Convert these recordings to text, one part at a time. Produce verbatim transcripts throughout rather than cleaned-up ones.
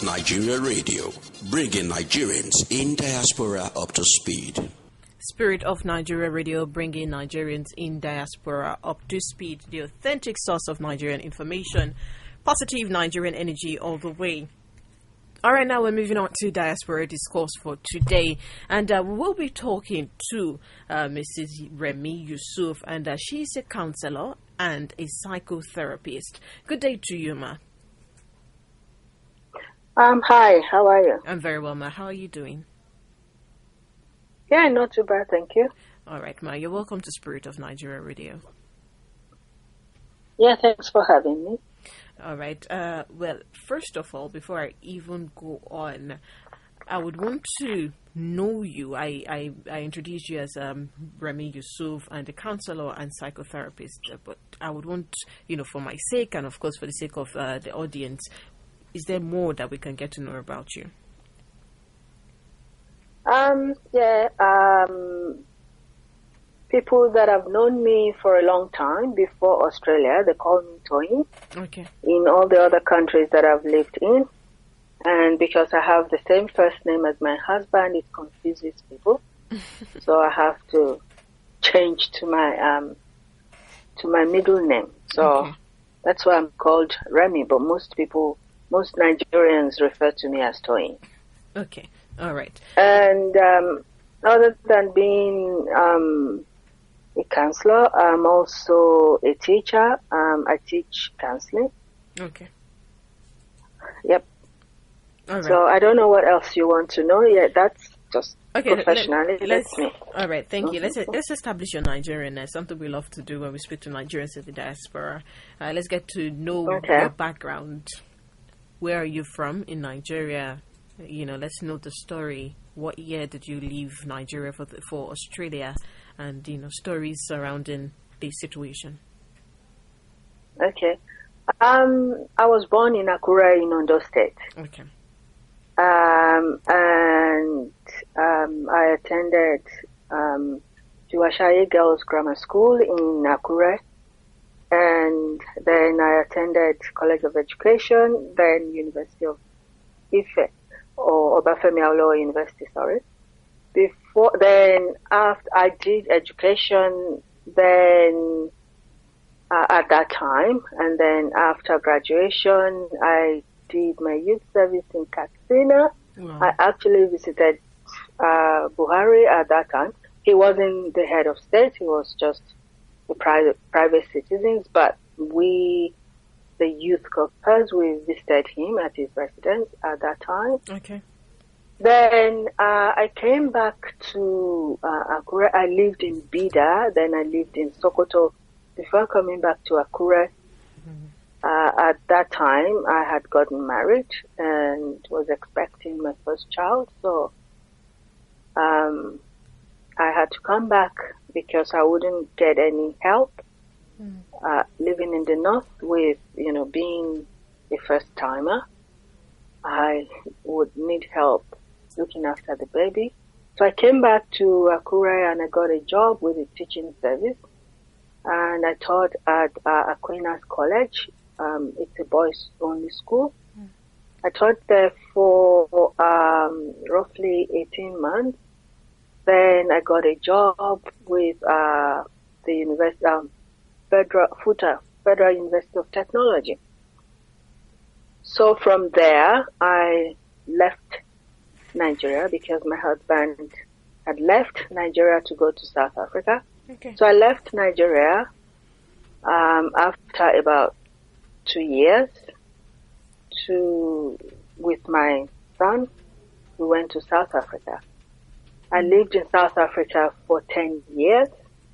Nigeria Radio, bringing Nigerians in diaspora up to speed. Spirit of Nigeria Radio, bringing Nigerians in diaspora up to speed. The authentic source of Nigerian information, positive Nigerian energy all the way. All right, now we're moving on to Diaspora Discourse for today. And uh, we will be talking to uh, Missus Remi Yusuf, and uh, she's a counselor and a psychotherapist. Good day to you, ma. Um, hi, how are you? I'm very well, ma. How are you doing? Yeah, not too bad, thank you. All right, ma. You're welcome to Spirit of Nigeria Radio. Yeah, thanks for having me. All right. Uh, well, first of all, before I even go on, I would want to know you. I, I, I introduced you as um, Remi Yusuf and a counselor and psychotherapist. Uh, but I would want, you know, for my sake and, of course, for the sake of uh, the audience, is there more that we can get to know about you? Um, yeah, um... people that have known me for a long time before Australia, they call me Toyin. Okay. In all the other countries that I've lived in. And because I have the same first name as my husband, it confuses people. So I have to change to my um to my middle name. So okay. That's why I'm called Remi, but most people, most Nigerians refer to me as Toyin. Okay. All right. And um, other than being um a counselor, I'm also a teacher. Um, I teach counseling. Okay. Yep. All right. So I don't know what else you want to know. Yeah, that's just okay, professionally. Let, let's, that's me. All right, thank mm-hmm. you. Let's let's establish your Nigerianness. Something we love to do when we speak to Nigerians in the diaspora. Uh, let's get to know okay. your background. Where are you from in Nigeria? You know, let's know the story. What year did you leave Nigeria for the, for Australia? And, you know, stories surrounding the situation. Okay. Um, I was born in Akure in Ondo State. Okay. Um, and um, I attended um, Juwashaye Girls Grammar School in Akure. And then I attended College of Education, then University of Ife, or Obafemi Awolowo University, sorry. Before then, after I did education, then uh, at that time, and then after graduation, I did my youth service in Katsina. Wow. I actually visited uh, Buhari at that time. He wasn't the head of state; he was just the private private citizens. But we, the youth corpus, we visited him at his residence at that time. Okay. Then uh, I came back to uh, Akure. I lived in Bida, then I lived in Sokoto before coming back to Akure. Mm-hmm. Uh, at that time, I had gotten married and was expecting my first child, so um, I had to come back because I wouldn't get any help mm. uh, living in the north with, you know, being a first timer. I would need help looking after the baby. So I came back to Akure and I got a job with a teaching service. And I taught at uh, Aquinas College. Um, it's a boys only school. Mm. I taught there for um, roughly eighteen months. Then I got a job with uh, the University, um, Federal, FUTA, Federal University of Technology. So from there, I left Nigeria because my husband had left Nigeria to go to South Africa. Okay. So I left Nigeria um, after about two years to with my son. We went to South Africa. I lived in South Africa for ten years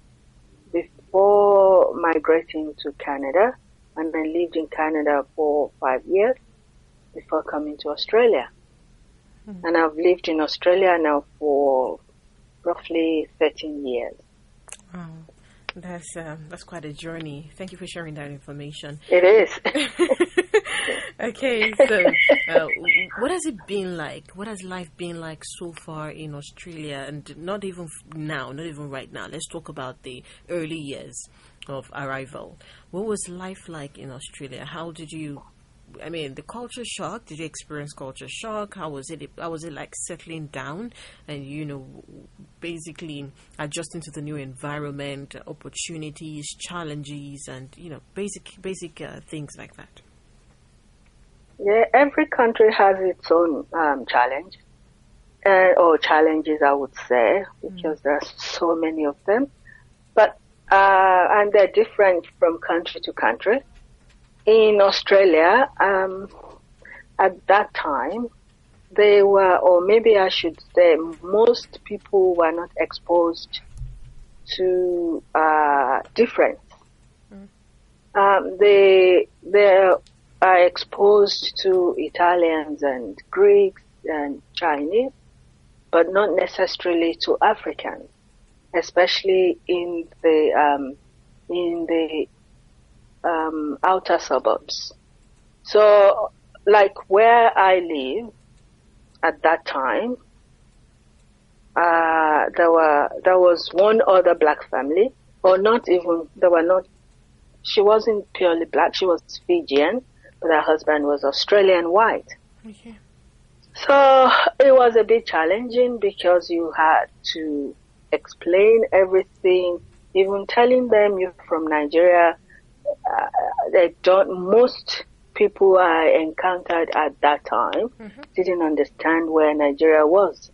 before migrating to Canada, and I lived in Canada for five years before coming to Australia. Mm-hmm. And I've lived in Australia now for roughly thirteen years. Wow. That's um, that's quite a journey. Thank you for sharing that information. It is. Okay, so uh, what has it been like? What has life been like so far in Australia? And not even now, not even right now. Let's talk about the early years of arrival. What was life like in Australia? How did you I mean, the culture shock. Did you experience culture shock? How was it? How was it like settling down and, you know, basically adjusting to the new environment, opportunities, challenges, and, you know, basic basic uh, things like that? Yeah, every country has its own um, challenge, uh, or challenges, I would say, because mm. there are so many of them. But uh, and they're different from country to country. In Australia, um, at that time, they were, or maybe I should say, most people were not exposed to uh, difference. Mm. Um, they they are exposed to Italians and Greeks and Chinese, but not necessarily to Africans, especially in the um, in the um, outer suburbs. So, like where I live at that time, uh, there were there was one other black family, or not even there were not. She wasn't purely black; she was Fijian, but her husband was Australian white. Okay. So it was a bit challenging because you had to explain everything, even telling them you're from Nigeria. Uh, they don't, most people I encountered at that time mm-hmm. didn't understand where Nigeria was.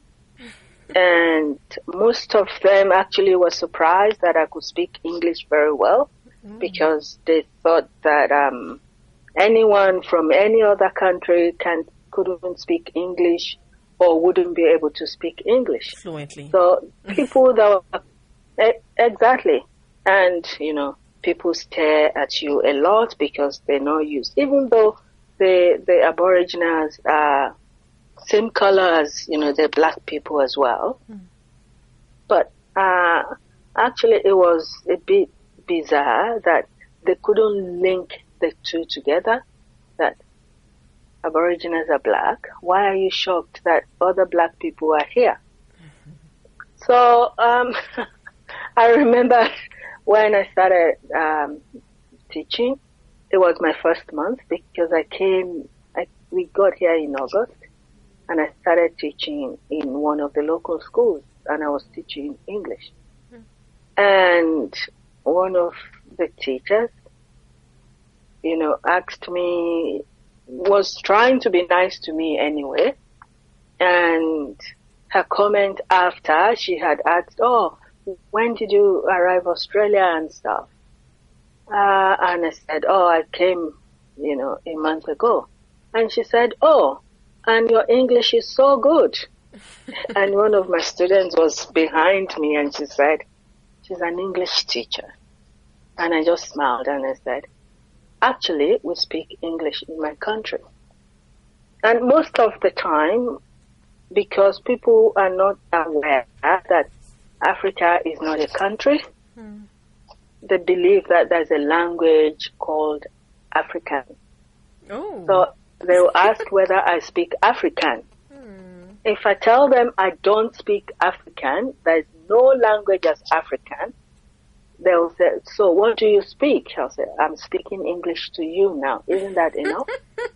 And most of them actually were surprised that I could speak English very well mm-hmm. because they thought that um, anyone from any other country can couldn't speak English or wouldn't be able to speak English fluently. So people that were, exactly, and you know, people stare at you a lot because they're not used, even though the the Aboriginals are same color as, you know, the black people as well. Mm. But uh, actually, it was a bit bizarre that they couldn't link the two together. That Aboriginals are black. Why are you shocked that other black people are here? Mm-hmm. So um, I remember when I started um, teaching, it was my first month because I came, I, we got here in August, and I started teaching in one of the local schools, and I was teaching English. Mm. And one of the teachers, you know, asked me, was trying to be nice to me anyway, and her comment after she had asked, oh, when did you arrive Australia and stuff? Uh, and I said, oh, I came, you know, a month ago. And she said, oh, and your English is so good. And one of my students was behind me and she said, she's an English teacher. And I just smiled and I said, actually, we speak English in my country. And most of the time, because people are not aware that Africa is not a country, mm. they believe that there's a language called African. Oh. So they will ask whether I speak African. Mm. If I tell them I don't speak African, there's no language as African, they'll say, so what do you speak? I'll say, I'm speaking English to you now. Isn't that enough?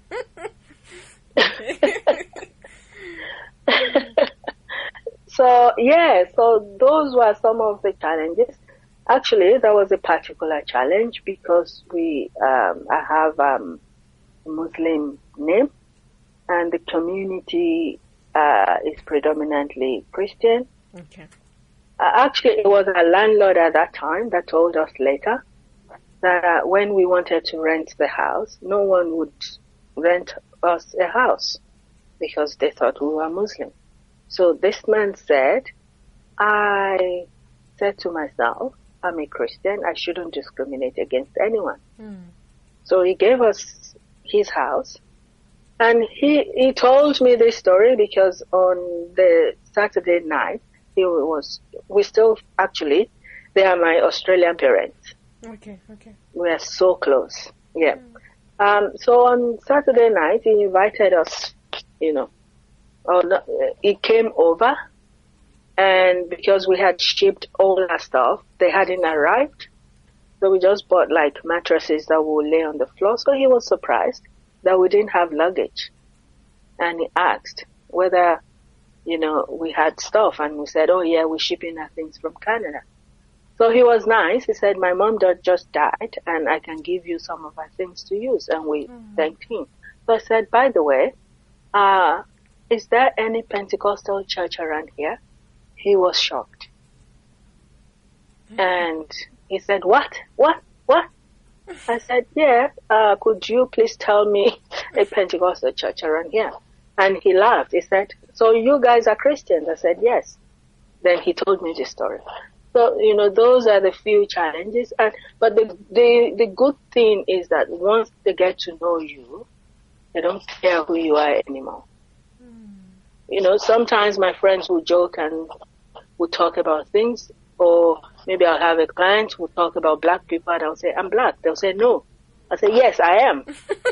So, yeah, so those were some of the challenges. Actually, that was a particular challenge because we, um, I have um, a Muslim name and the community uh, is predominantly Christian. Okay. Uh, actually, it was a landlord at that time that told us later that uh, when we wanted to rent the house, no one would rent us a house because they thought we were Muslim. So this man said, I said to myself, I'm a Christian, I shouldn't discriminate against anyone. Mm. So he gave us his house, and he, he told me this story because on the Saturday night, he was, we still, actually, they are my Australian parents. Okay, okay. We are so close, yeah. Mm. Um, so on Saturday night, he invited us, you know, Oh, no, he came over, and because we had shipped all our stuff, they hadn't arrived. So we just bought like mattresses that would lay on the floor. So he was surprised. that we didn't have luggage. And he asked whether, you know, we had stuff. And we said, oh, yeah, we're shipping our things from Canada. So he was nice. He said, my mom just died, and I can give you some of our things to use. And we mm. thanked him. So I said, by the way, uh, is there any Pentecostal church around here? He was shocked. Mm. And he said, what? What? What? I said, yeah, uh, could you please tell me a Pentecostal church around here? And he laughed. He said, so you guys are Christians? I said, yes. Then he told me the story. So, you know, those are the few challenges. And, but the, the, the good thing is that once they get to know you, they don't care who you are anymore. Mm. You know, sometimes my friends will joke and will talk about things, or maybe I'll have a client who will talk about black people and I'll say, I'm black. They'll say, no. I say, yes, I am.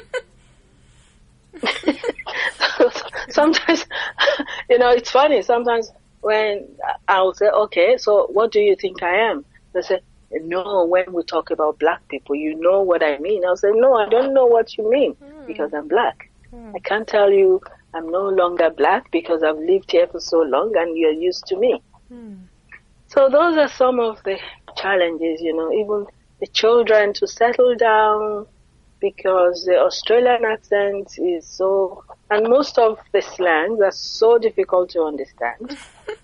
so, sometimes, you know, it's funny. Sometimes when I'll say, okay, so what do you think I am? They say, no, when we talk about black people, you know what I mean. I'll say, no, I don't know what you mean mm. because I'm black. Mm. I can't tell you I'm no longer black because I've lived here for so long and you're used to me. Mm. So those are some of the challenges, you know, even the children to settle down because the Australian accent is so, and most of the slangs are so difficult to understand.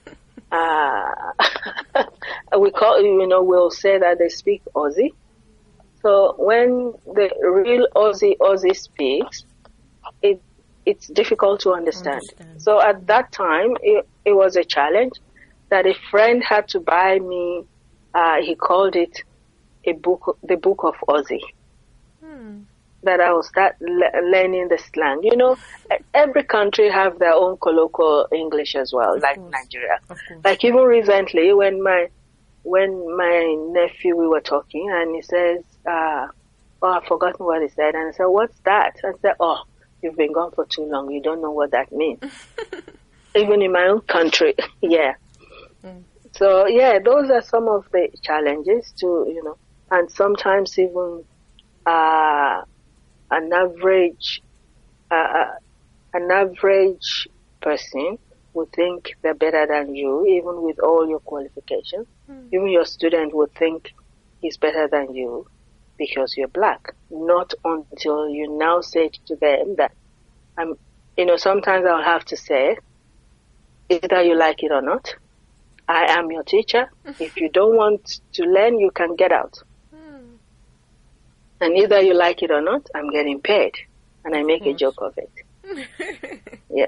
uh, we call, you know, we'll say that they speak Aussie. So when the real Aussie Aussie speaks, it it's difficult to understand. understand. So at that time, it, it was a challenge that a friend had to buy me. Uh, he called it a book, the Book of Aussie. Hmm. That I will start le- learning the slang. You know, every country have their own colloquial English as well, of like course. Nigeria. Like even recently, when my when my nephew, we were talking, and he says, uh, "Oh, I've forgotten what he said," and I said, "What's that?" I said, "Oh, you've been gone for too long. You don't know what that means." Even in my own country, yeah. Mm. So yeah, those are some of the challenges to, you know, and sometimes even uh, an average, uh, an average person would think they're better than you, even with all your qualifications. Mm. Even your student would think he's better than you because you're black. Not until you now say to them that, I'm, you know, sometimes I'll have to say, either you like it or not, I am your teacher. If you don't want to learn, you can get out. Mm. And either you like it or not, I'm getting paid. And I make a joke of it. Yeah.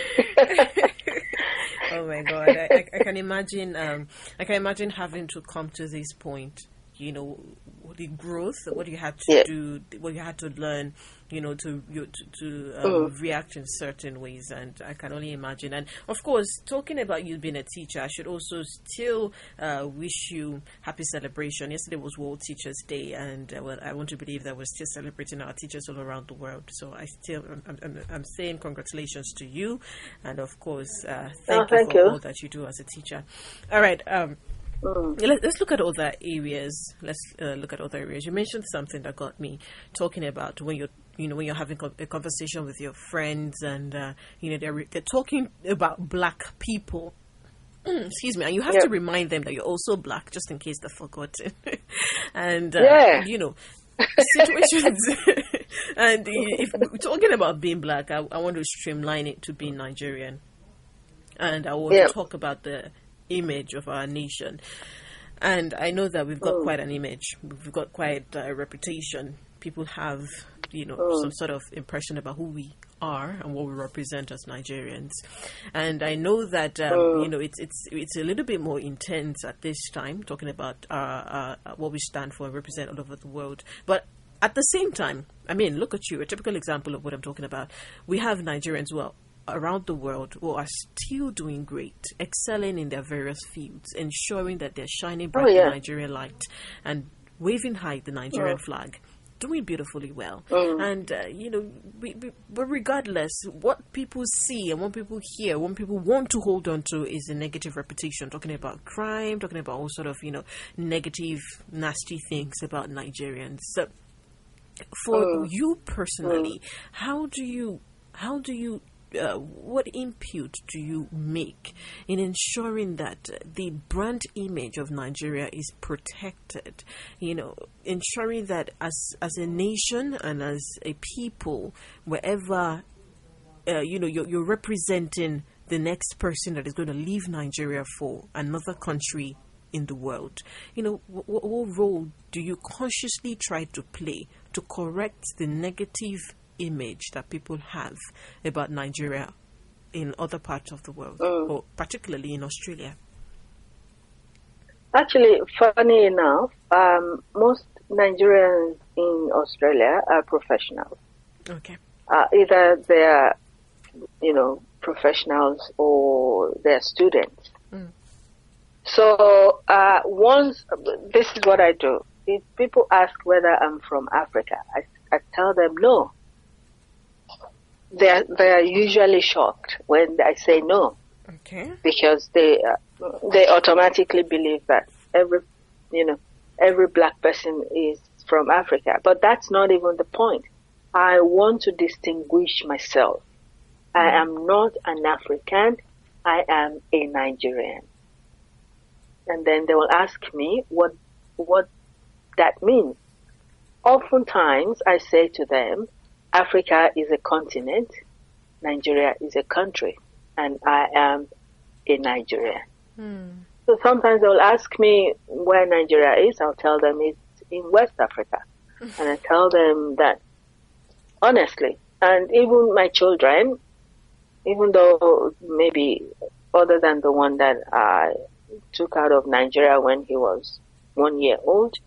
Oh my God. I, I, I can imagine, um, I can imagine having to come to this point, you know, the growth, what you had to yeah. do, what you had to learn, you know, to you, to, to um, mm. react in certain ways. And I can only imagine. And of course, talking about you being a teacher, I should also still uh, wish you happy celebration. Yesterday was World Teachers Day, and uh, well, I want to believe that we're still celebrating our teachers all around the world. So I still, I'm, I'm, I'm saying congratulations to you, and of course, uh, thank, oh, thank you for you. all that you do as a teacher. All right. Um, Mm. Let's look at other areas. Let's uh, look at other areas. You mentioned something that got me talking about when you're, you know, when you're having a conversation with your friends, and uh, you know they're they're talking about black people. Excuse me, and you have yeah. to remind them that you're also black, just in case they've forgotten. and uh, yeah. you know, situations. And if we're talking about being black, I, I want to streamline it to being Nigerian, and I want yeah. to talk about the image of our nation. And I know that we've got oh. quite an image. We've got quite a reputation. People have, you know, oh. some sort of impression about who we are and what we represent as Nigerians. And I know that, um, oh. you know, it's it's it's a little bit more intense at this time, talking about uh, uh, what we stand for and represent all over the world. But at the same time, I mean, look at you, a typical example of what I'm talking about. We have Nigerians who are around the world who are still doing great, excelling in their various fields, ensuring that they're shining bright oh, yeah. the Nigerian light and waving high the Nigerian oh. flag, doing beautifully well. Oh. And, uh, you know, we, we, but regardless, what people see and what people hear, what people want to hold on to is a negative reputation, talking about crime, talking about all sort of, you know, negative, nasty things about Nigerians. So For Mm. you personally, how do you, how do you, uh, what input do you make in ensuring that uh, the brand image of Nigeria is protected? You know, ensuring that as as a nation and as a people, wherever uh, you know you're, you're representing the next person that is going to leave Nigeria for another country in the world. You know, what, what role do you consciously try to play to correct the negative image that people have about Nigeria in other parts of the world, Mm. or particularly in Australia? Actually, funny enough, um, most Nigerians in Australia are professionals. Okay. Uh, either they're, you know, professionals or they're students. Mm. So uh, once, this is what I do. If people ask whether I'm from Africa, I, I tell them no. They're, they're usually shocked when I say no, Okay. because they uh, they automatically believe that every, you know, every black person is from Africa. But that's not even the point. I want to distinguish myself. I am not an African. I am a Nigerian. And then they will ask me what what that means. Oftentimes, I say to them, Africa is a continent, Nigeria is a country, and I am a Nigerian. Hmm. So sometimes they will ask me where Nigeria is. I'll tell them it's in West Africa. And I tell them that, honestly, and even my children, even though maybe other than the one that I took out of Nigeria when he was one year old,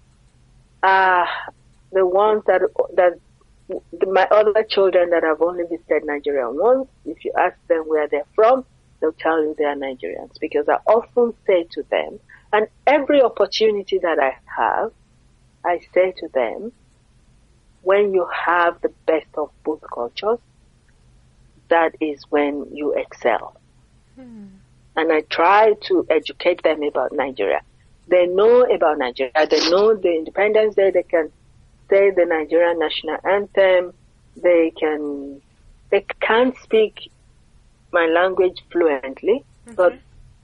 uh, the ones that, that my other children that have only visited Nigeria once, if you ask them where they're from, they'll tell you they are Nigerians, because I often say to them, and every opportunity that I have, I say to them, when you have the best of both cultures, that is when you excel. Hmm. And I try to educate them about Nigeria. They know about Nigeria. They know the Independence Day. They can say the Nigerian national anthem. They can, they can't speak my language fluently, okay. But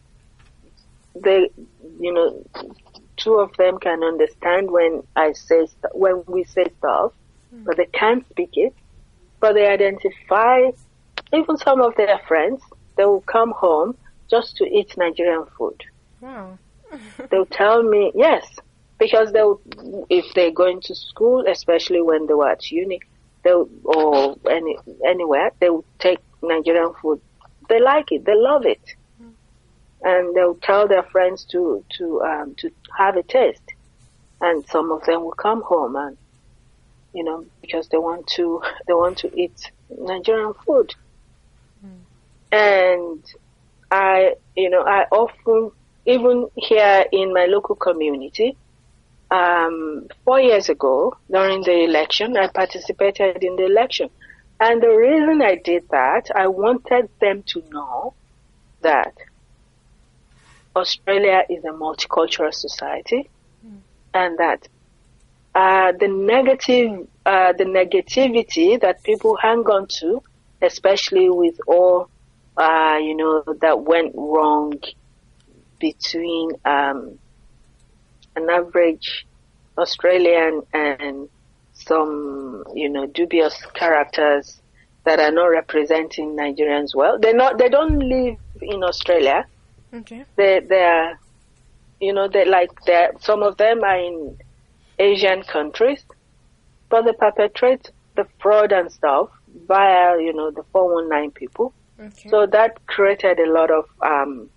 they, you know, two of them can understand when I say, st- when we say stuff, mm. but they can't speak it. But they identify, even some of their friends, they will come home just to eat Nigerian food. Wow. They'll tell me, yes, because they'll, if they're going to school, especially when they were at uni, they'll, or any, anywhere, they'll take Nigerian food. They like it. They love it. Mm. And they'll tell their friends to, to, um, to have a taste. And some of them will come home and, you know, because they want to, they want to eat Nigerian food. Mm. And I, you know, I often, even here in my local community, um, four years ago, during the election, I participated in the election. And the reason I did that, I wanted them to know that Australia is a multicultural society, mm. and that uh, the negative, uh, the negativity that people hang on to, especially with all, uh, you know, that went wrong between um, an average Australian and some, you know, dubious characters that are not representing Nigerians well. They're not, they don't live in Australia. Okay. They, they're, you know, they like, they're, some of them are in Asian countries, but they perpetrate the fraud and stuff via, you know, the four one nine people. Okay. So that created a lot of, um,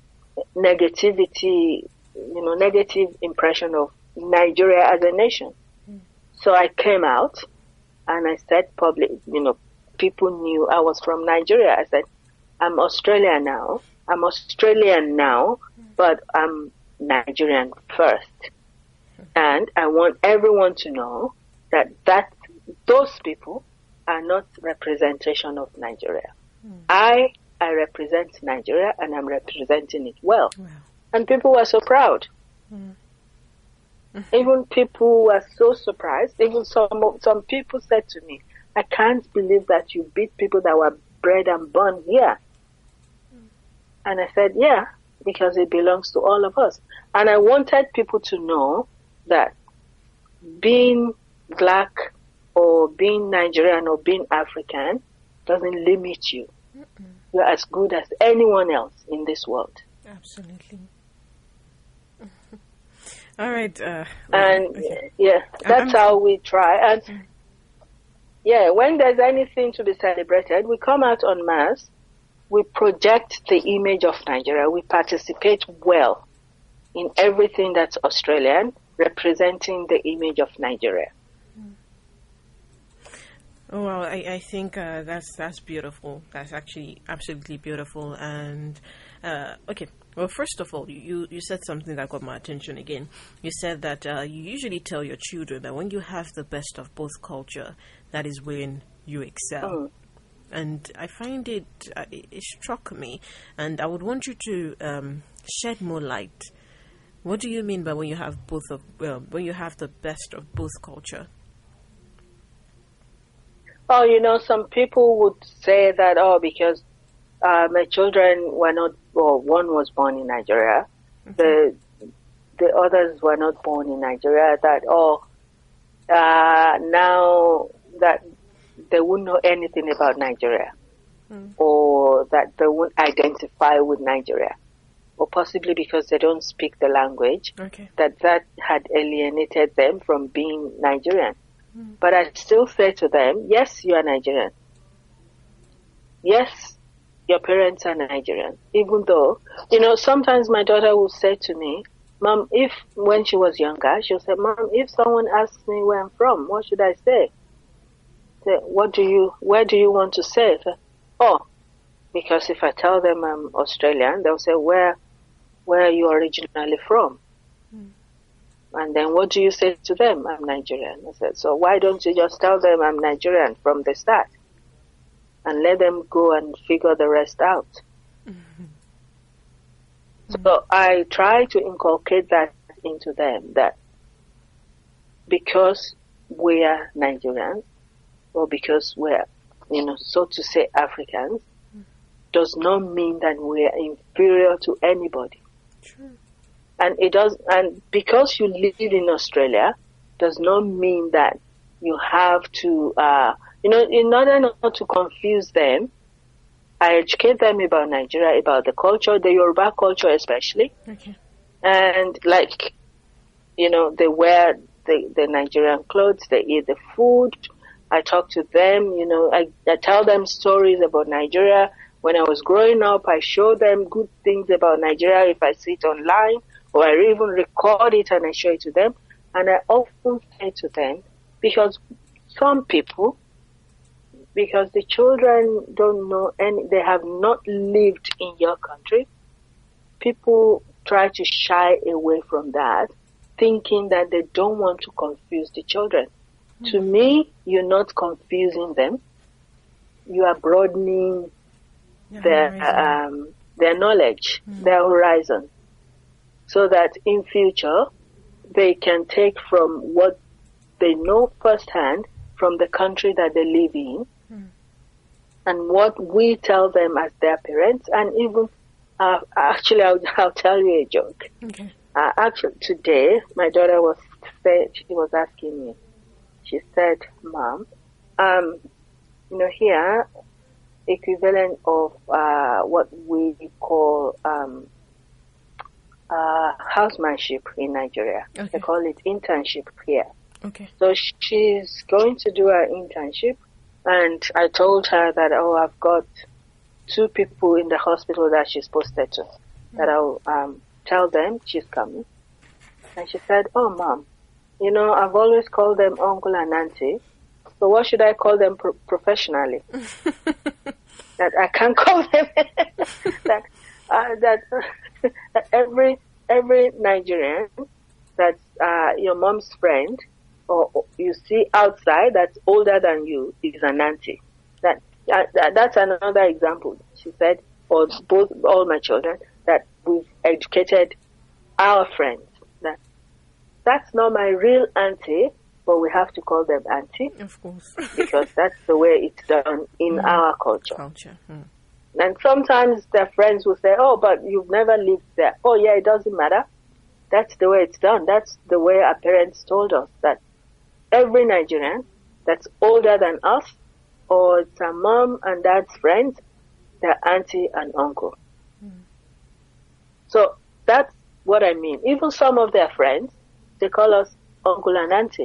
negativity, you know, negative impression of Nigeria as a nation. Mm. So I came out and I said public, you know, people knew I was from Nigeria. I said, I'm Australian now. I'm Australian now, mm. but I'm Nigerian first. Mm. And I want everyone to know that that those people are not representation of Nigeria. Mm. I I represent Nigeria and I'm representing it well. Wow. And people were so proud. Mm. Even people were so surprised. Even some some people said to me, I can't believe that you beat people that were bred and born here. Mm. And I said, yeah, because it belongs to all of us. And I wanted people to know that being black or being Nigerian or being African doesn't limit you. Mm-mm. You're as good as anyone else in this world. Absolutely. All right. Uh, and okay. yeah, that's I'm, how we try. And mm. yeah, when there's anything to be celebrated, we come out en masse. We project the image of Nigeria. We participate well in everything that's Australian, representing the image of Nigeria. Oh, well, I, I think uh, that's that's beautiful. That's actually absolutely beautiful. And uh, okay, well, first of all, you, you said something that got my attention again. You said that uh, you usually tell your children that when you have the best of both culture, that is when you excel. Mm. And I find it, uh, it, it struck me, and I would want you to um, shed more light. What do you mean by when you have both of uh, when you have the best of both culture? Oh, you know, some people would say that, oh, because uh, my children were not, well, one was born in Nigeria, okay. the the others were not born in Nigeria, that, oh, uh, now that they wouldn't know anything about Nigeria, mm. or that they won't identify with Nigeria, or possibly because they don't speak the language, okay. that that had alienated them from being Nigerian. But I still say to them, yes, you are Nigerian. Yes, your parents are Nigerian. Even though, you know, sometimes my daughter will say to me, Mom, if, when she was younger, she'll say, Mom, if someone asks me where I'm from, what should I say? Say, what do you, where do you want to say? Say, oh, because if I tell them I'm Australian, they'll say, where, where are you originally from? And then what do you say to them? I'm Nigerian. I said, so why don't you just tell them I'm Nigerian from the start? And let them go and figure the rest out. Mm-hmm. So I try to inculcate that into them, that because we are Nigerians, or because we're, you know, so to say Africans, mm-hmm. does not mean that we are inferior to anybody. True. And it does, and because you live in Australia, does not mean that you have to, uh, you know, in order not to confuse them, I educate them about Nigeria, about the culture, the Yoruba culture especially. Okay. And like, you know, they wear the, the Nigerian clothes, they eat the food. I talk to them, you know, I, I tell them stories about Nigeria. When I was growing up, I show them good things about Nigeria if I see it online. Or I even record it and I show it to them. And I often say to them, because some people, because the children don't know any, they have not lived in your country, people try to shy away from that, thinking that they don't want to confuse the children. Mm-hmm. To me, you're not confusing them. You are broadening yeah, their, um, their knowledge, mm-hmm. their horizon. So that in future, they can take from what they know firsthand from the country that they live in, mm. and what we tell them as their parents. And even, uh, actually, I'll, I'll tell you a joke. Okay. Uh, actually, today, my daughter was said, she was asking me, she said, Mom, um, you know, here, equivalent of uh, what we call um, Uh, housemanship in Nigeria. Okay. They call it internship here. Okay. So she's going to do her internship, and I told her that, oh, I've got two people in the hospital that she's posted to, mm-hmm. that I'll um, tell them she's coming. And she said, oh, Mom, you know, I've always called them uncle and auntie, so what should I call them pro- professionally? That I can't call them that uh, that every every Nigerian that's uh, your mom's friend or, or you see outside that's older than you is an auntie. That, that that's another example. She said, or both all my children, that we've educated our friends that that's not my real auntie, but we have to call them auntie. Of course. Because that's the way it's done in mm. our culture. Culture. Mm. And sometimes their friends will say, oh, but you've never lived there. Oh, yeah, it doesn't matter. That's the way it's done. That's the way our parents told us, that every Nigerian that's older than us, or it's a mom and dad's friends, their auntie and uncle. Mm. So that's what I mean. Even some of their friends, they call us uncle and auntie.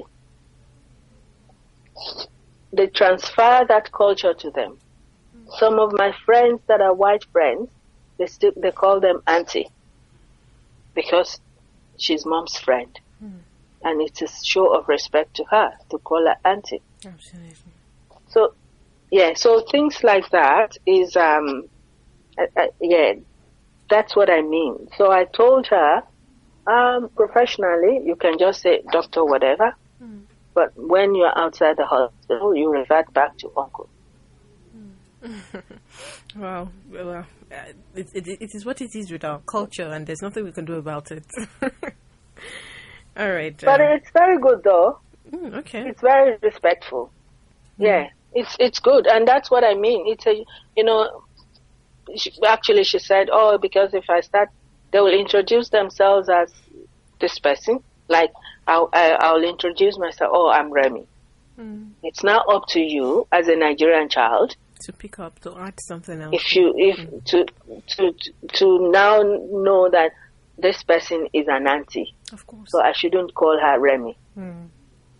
They transfer that culture to them. Mm. Some of my friends that are white friends, they still they call them auntie because she's mom's friend. Mm. And it's a show of respect to her to call her auntie. Absolutely. So, yeah, so things like that is, um, uh, uh, yeah, that's what I mean. So I told her, um, professionally, you can just say doctor whatever, mm. but when you're outside the hospital, you revert back to uncle. Mm. Wow, well, uh, it, it, it is what it is with our culture, and there's nothing we can do about it. All right. But um, it's very good, though. Mm, okay. It's very respectful. Mm. Yeah, it's it's good, and that's what I mean. It's a, you know, she, actually she said, oh, because if I start, they will introduce themselves as this person. Like, I'll, I'll introduce myself, oh, I'm Remy. Mm. It's now up to you, as a Nigerian child, to pick up, to add something else. If you, if, mm. to, to, to now know that this person is an auntie. Of course. So I shouldn't call her Remy. Mm.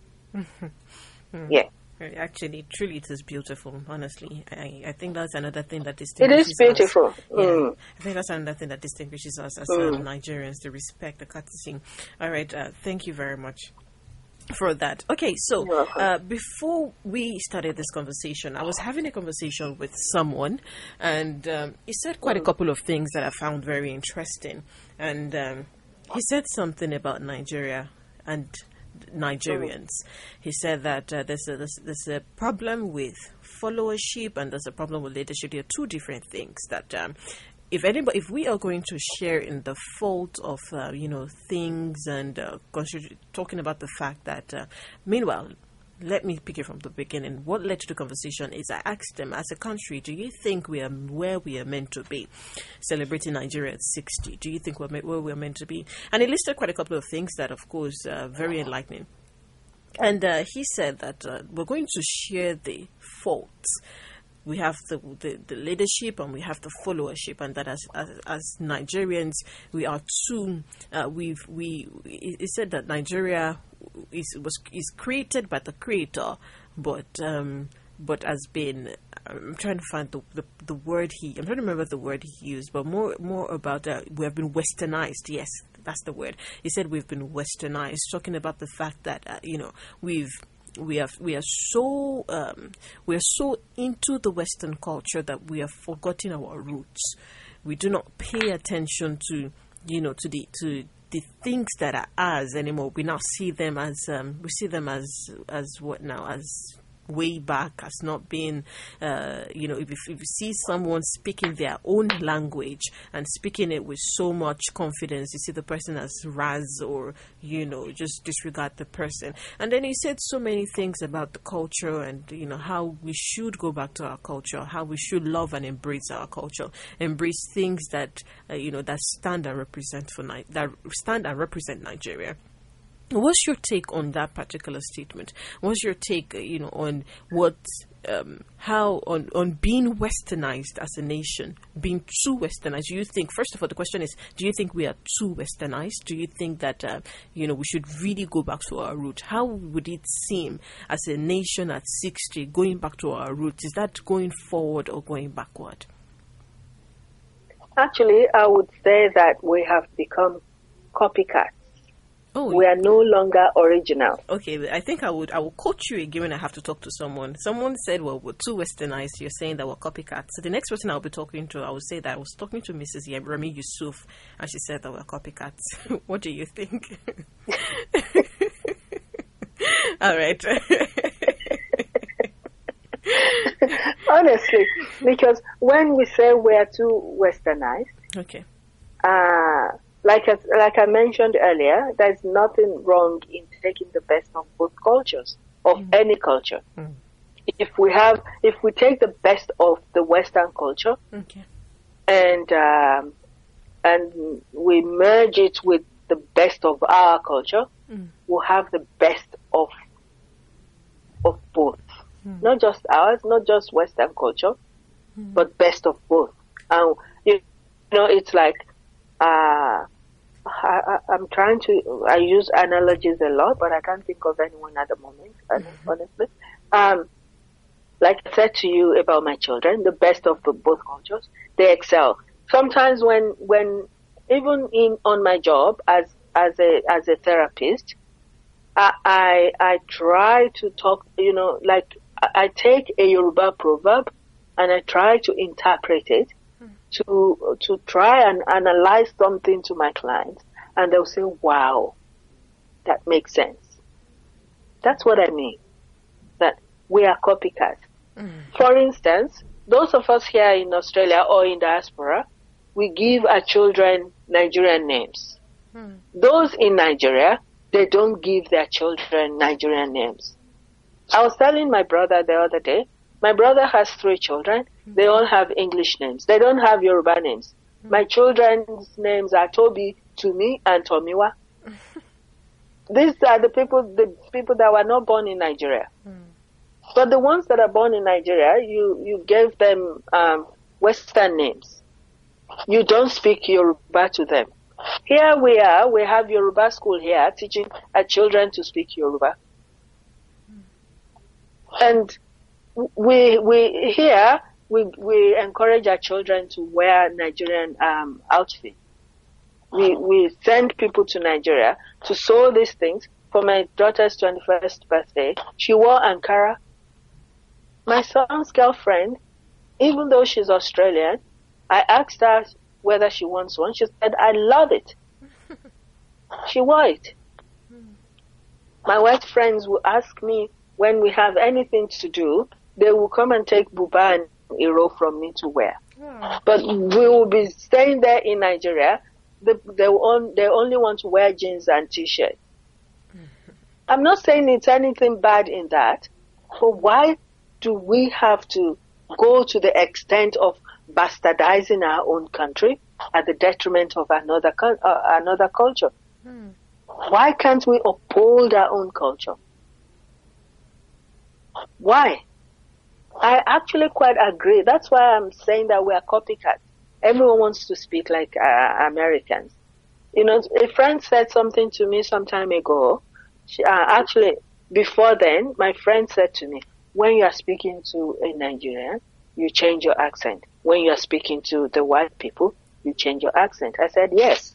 mm. Yeah. Actually, truly, it is beautiful. Honestly, I, I think that's another thing that distinguishes us. It is beautiful. Us. Mm. Yeah, I think that's another thing that distinguishes us as mm. um, Nigerians: the respect, the courtesy. All right, uh, thank you very much for that. Okay, so uh, before we started this conversation, I was having a conversation with someone, and um, he said quite mm. a couple of things that I found very interesting. And um, he said something about Nigeria and Nigerians. He said that uh, there's, a, there's, there's a problem with followership and there's a problem with leadership. There are two different things that um, if anybody, if we are going to share in the fault of uh, you know things and uh, talking about the fact that uh, meanwhile, let me pick it from the beginning. What led to the conversation is I asked them, as a country, do you think we are where we are meant to be? Celebrating Nigeria at sixty. Do you think we're where we're meant to be? And he listed quite a couple of things that, of course, are very enlightening. And uh, he said that uh, we're going to share the faults. We have the, the, the leadership and we have the followership, and that as as, as Nigerians, we are too. Uh, we've we. He said that Nigeria is was is created by the creator, but um, but has been. I'm trying to find the, the the word he. I'm trying to remember the word he used, but more more about uh, we have been westernized. Yes, that's the word. He said we've been westernized, talking about the fact that uh, you know we've. We are we are so um, we are so into the Western culture that we have forgotten our roots. We do not pay attention to you know to the to the things that are ours anymore. We now see them as um, we see them as as what now as way back, as not being uh, you know if, if you see someone speaking their own language and speaking it with so much confidence, you see the person as Raz, or you know just disregard the person. And then he said so many things about the culture and you know how we should go back to our culture, how we should love and embrace our culture, embrace things that uh, you know that stand and represent for Ni- that stand and represent Nigeria. What's your take on that particular statement? What's your take, you know, on what, um, how, on, on being westernized as a nation, being too westernized? Do you think, first of all, the question is, do you think we are too westernized? Do you think that, uh, you know, we should really go back to our roots? How would it seem as a nation at sixty going back to our roots? Is that going forward or going backward? Actually, I would say that we have become copycats. Oh, we are no longer original. Okay, I think I would I will quote you again when I have to talk to someone. Someone said, well, we're too westernized. You're saying that we're copycats. So the next person I'll be talking to, I will say that I was talking to Missus Remy Yusuf, and she said that we're copycats. What do you think? All right. Honestly, because when we say we're too westernized, okay, uh, like I, like I mentioned earlier, there's nothing wrong in taking the best of both cultures, of mm. any culture. Mm. If we have, if we take the best of the Western culture, okay. and um, and we merge it with the best of our culture, mm. we'll have the best of of both. Mm. Not just ours, not just Western culture, mm. but best of both. And you know, it's like uh, I, I, I'm trying to. I use analogies a lot, but I can't think of anyone at the moment. Mm-hmm. Honestly, um, like I said to you about my children, the best of the both cultures, they excel. Sometimes when when even in on my job as as a as a therapist, I I, I try to talk. You know, like I, I take a Yoruba proverb and I try to interpret it. to to try and analyze something to my clients, and they'll say, wow, that makes sense. That's what I mean, that we are copycats. Mm. For instance, those of us here in Australia or in diaspora, we give our children Nigerian names. Mm. Those in Nigeria, they don't give their children Nigerian names. I was telling my brother the other day, my brother has three children. They all have English names. They don't have Yoruba names. Mm. My children's names are Toby, Tumi, and Tomiwa. These are the people, the people that were not born in Nigeria. Mm. But the ones that are born in Nigeria, you, you gave them um, Western names. You don't speak Yoruba to them. Here we are. We have Yoruba school here teaching our children to speak Yoruba. Mm. And we we here we we encourage our children to wear Nigerian um, outfit. We we send people to Nigeria to sew these things. For my daughter's twenty-first birthday, she wore Ankara. My son's girlfriend, even though she's Australian, I asked her whether she wants one. She said, "I love it." She wore it. My white friends will ask me when we have anything to do. They will come and take buba and iro from me to wear. Oh. But we will be staying there in Nigeria. They, they, on, they only want to wear jeans and t-shirt. I'm not saying it's anything bad in that, but why do we have to go to the extent of bastardizing our own country at the detriment of another uh, another culture? Hmm. Why can't we uphold our own culture? Why? I actually quite agree. That's why I'm saying that we are copycats. Everyone wants to speak like uh, Americans. You know, a friend said something to me some time ago. She, uh, actually, before then, my friend said to me, when you are speaking to a Nigerian, you change your accent. When you are speaking to the white people, you change your accent. I said, yes.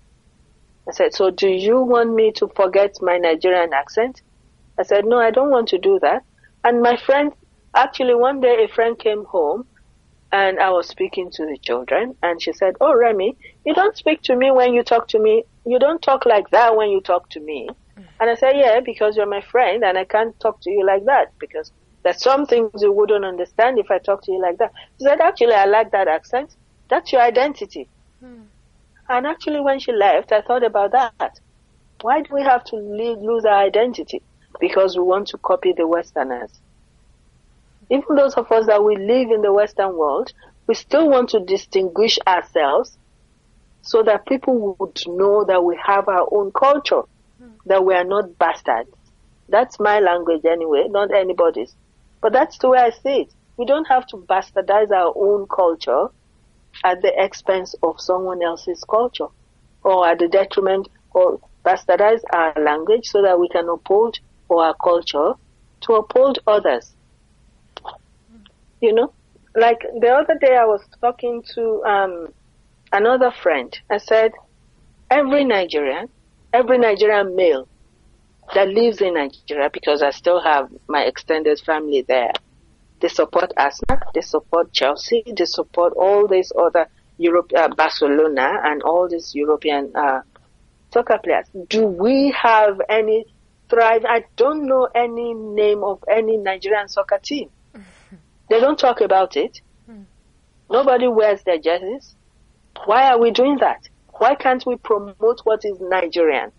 I said, so do you want me to forget my Nigerian accent? I said, no, I don't want to do that. And my friend, actually one day a friend came home and I was speaking to the children and she said, oh, Remy, you don't speak to me when you talk to me. You don't talk like that when you talk to me. Mm. And I said, yeah, because you're my friend and I can't talk to you like that because there's some things you wouldn't understand if I talk to you like that. She said, actually, I like that accent. That's your identity. Mm. And actually when she left, I thought about that. Why do we have to leave, lose our identity? Because we want to copy the Westerners. Even those of us that we live in the Western world, we still want to distinguish ourselves so that people would know that we have our own culture, mm. that we are not bastards. That's my language anyway, not anybody's. But that's the way I see it. We don't have to bastardize our own culture at the expense of someone else's culture or at the detriment or bastardize our language so that we can uphold our culture to uphold others. You know, like the other day I was talking to um, another friend. I said, every Nigerian, every Nigerian male that lives in Nigeria, because I still have my extended family there, they support Arsenal, they support Chelsea, they support all these other Europe, uh, Barcelona and all these European uh, soccer players. Do we have any thrive? I don't know any name of any Nigerian soccer team. They don't talk about it. Hmm. Nobody wears their jerseys. Why are we doing that? Why can't we promote what is Nigerian?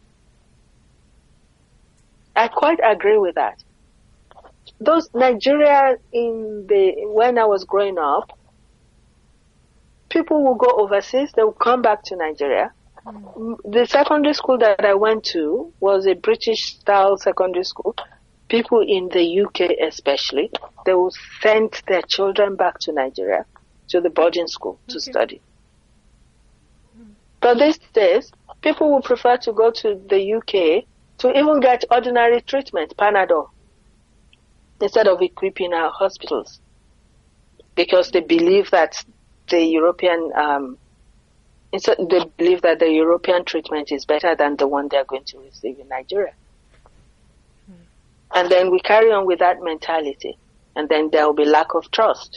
I quite agree with that. Those Nigeria in the, when I was growing up, people will go overseas, they will come back to Nigeria. Mm. The secondary school that I went to was a British style secondary school. People in the U K especially, they will send their children back to Nigeria, to the boarding school to okay. study. Mm. But these days, people will prefer to go to the U K to even get ordinary treatment, Panadol, instead of equipping our hospitals, because they believe that the European, um, they believe that the European treatment is better than the one they're going to receive in Nigeria. Hmm. And then we carry on with that mentality, and then there will be lack of trust.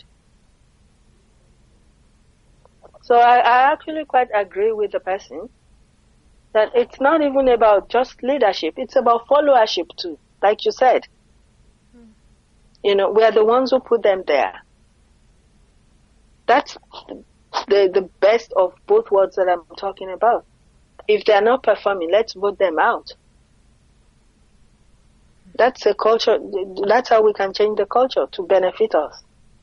So I, I actually quite agree with the person that it's not even about just leadership, it's about followership too, like you said. Hmm. You know, we are the ones who put them there. That's the the best of both worlds that I'm talking about. If they're not performing, let's vote them out. That's a culture, that's how we can change the culture to benefit us.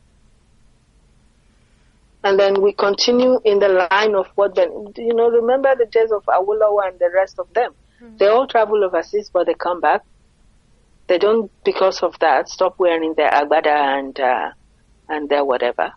And then we continue in the line of what, ben- you know, remember the days of Awolowo and the rest of them. Mm-hmm. They all travel overseas, but they come back. They don't, because of that, stop wearing their agbada and, uh, and their whatever.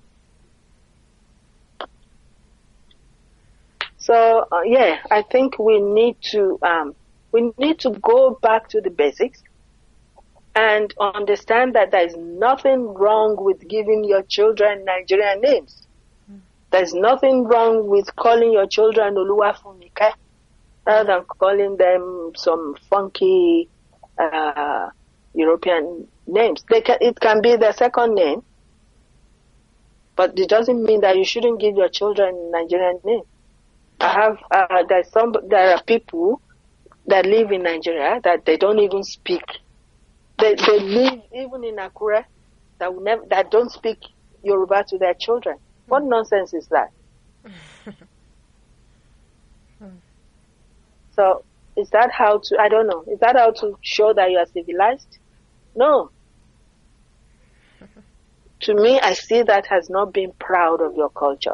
So, uh, yeah, I think we need to, um, we need to go back to the basics and understand that there is nothing wrong with giving your children Nigerian names. Mm. There's nothing wrong with calling your children Oluwafunike rather than calling them some funky, uh, European names. They can, it can be their second name, but it doesn't mean that you shouldn't give your children Nigerian name. I have, uh, there's some, there are people that live in Nigeria that they don't even speak. They, they live even in Akure that will never, that don't speak Yoruba to their children. What nonsense is that? So, is that how to, I don't know, is that how to show that you are civilized? No. To me, I see that as not being proud of your culture.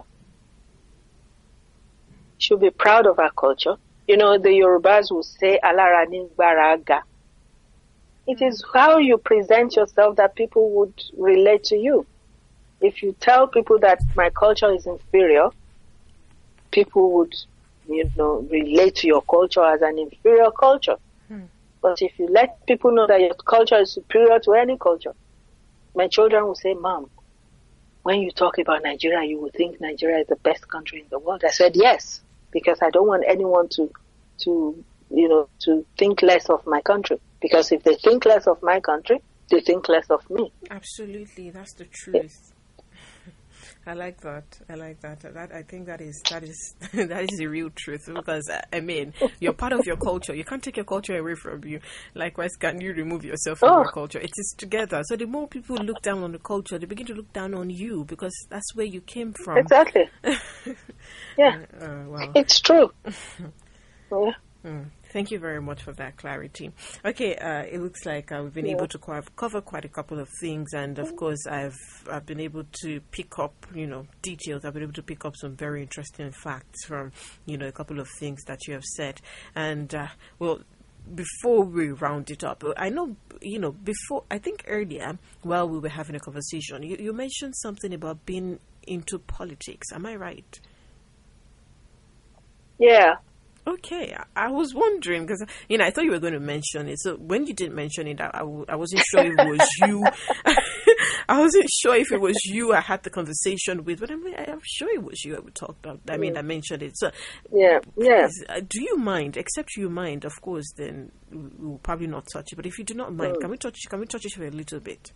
Should be proud of our culture. You know, the Yorubas will say, Alara ni baraga. It is how you present yourself that people would relate to you. If you tell people that my culture is inferior, people would, you know, relate to your culture as an inferior culture. Hmm. But if you let people know that your culture is superior to any culture, my children will say, Mom, when you talk about Nigeria, you will think Nigeria is the best country in the world. I said, yes, because I don't want anyone to, to, you know, to think less of my country. Because if they think less of my country, they think less of me. Absolutely, that's the truth. I like that. I like that. That I think that is that is that is the real truth. Because I mean, you're part of your culture. You can't take your culture away from you. Likewise, can you remove yourself from oh. your culture? It is together. So the more people look down on the culture, they begin to look down on you because that's where you came from. Exactly. Yeah. Uh, well. It's true. Yeah. Mm. Thank you very much for that clarity. Okay, uh, it looks like uh, we've been yeah. able to co- cover quite a couple of things, and of course, I've I've been able to pick up, you know, details. I've been able to pick up some very interesting facts from, you know, a couple of things that you have said. And uh, well, before we round it up, I know, you know, before I think earlier while we were having a conversation, you, you mentioned something about being into politics. Am I right? Yeah. Okay, I was wondering because, you know, I thought you were going to mention it. So when you didn't mention it, I, I, w- I wasn't sure if it was you. I wasn't sure if it was you I had the conversation with, but I'm, I'm sure it was you I would talk about. I mean, I mentioned it. So yeah, yeah. Please, uh, do you mind? Except you mind, of course. Then we'll probably not touch it. But if you do not mind, mm. can we touch? Can we touch it for a little bit?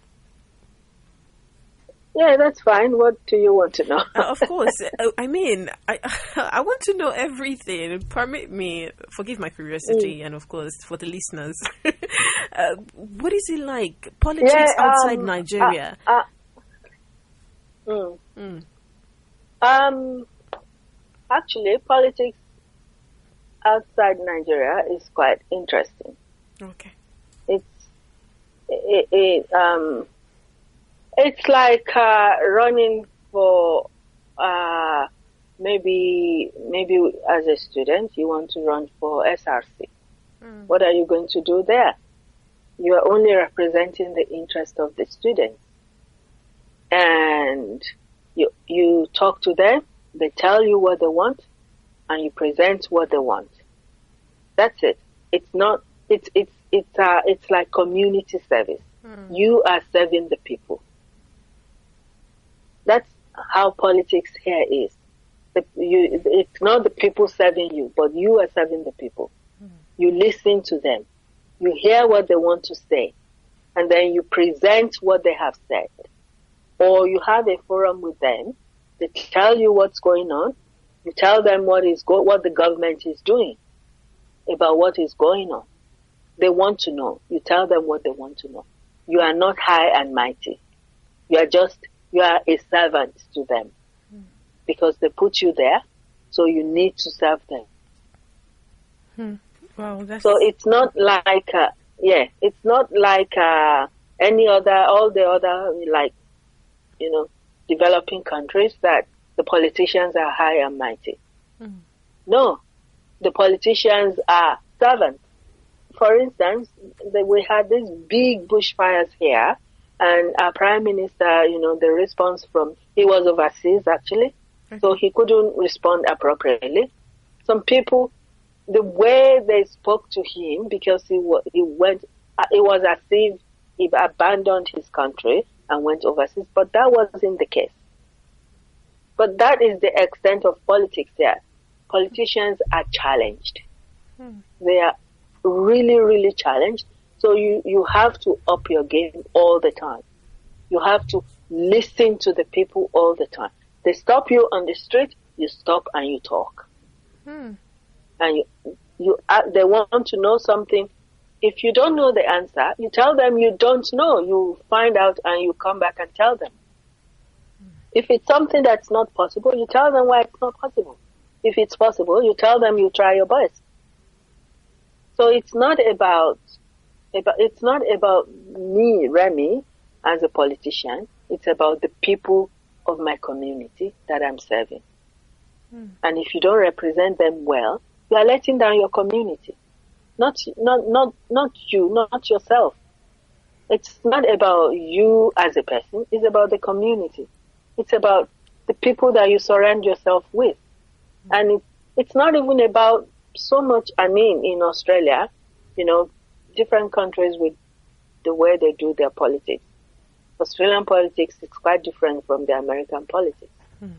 Yeah, that's fine. What do you want to know? uh, of course. Uh, I mean, I I want to know everything. Permit me, forgive my curiosity, mm. and of course, for the listeners. uh, what is it like? Politics yeah, outside um, Nigeria? Uh, uh, mm. Mm. Um, actually, politics outside Nigeria is quite interesting. Okay. It's it, it um it's like uh, running for uh maybe maybe as a student you want to run for S R C. Mm. What are you going to do there? You are only representing the interest of the students, and you you talk to them. They tell you what they want, and you present what they want. That's it. It's not. It's it's it's uh it's like community service. Mm. You are serving the people. That's how politics here is. The, you, it's not the people serving you, but you are serving the people. Mm. You listen to them. You hear what they want to say, and then you present what they have said. Or you have a forum with them. They tell you what's going on. You tell them what is go- what the government is doing about what is going on. They want to know. You tell them what they want to know. You are not high and mighty. You are just, you are a servant to them. Mm. Because they put you there, so you need to serve them. Hmm. Wow, that's... So it's not like, uh, yeah, it's not like uh, any other, all the other, like, you know, developing countries that the politicians are high and mighty. Mm. No, the politicians are servants. For instance, the, we had these big bushfires here, and our prime minister, you know, the response from, he was overseas actually, okay. So he couldn't respond appropriately. Some people, the way they spoke to him, because he, he went, it was as if he abandoned his country and went overseas, but that wasn't the case. But that is the extent of politics there. Politicians are challenged. Hmm. They are really, really challenged. So you, you have to up your game all the time. You have to listen to the people all the time. They stop you on the street, you stop and you talk. Hmm. And you, you, uh, they want to know something. If you don't know the answer, you tell them you don't know. You find out and you come back and tell them. If it's something that's not possible, you tell them why it's not possible. If it's possible, you tell them you try your best. So it's not about, about it's not about me, Remy, as a politician. It's about the people of my community that I'm serving. Mm. And if you don't represent them well, you are letting down your community. Not, not, not, not you, not yourself. It's not about you as a person. It's about the community. It's about the people that you surround yourself with. Mm. And it, it's not even about so much, I mean, in Australia, you know, different countries with the way they do their politics. Australian politics is quite different from the American politics. Hmm.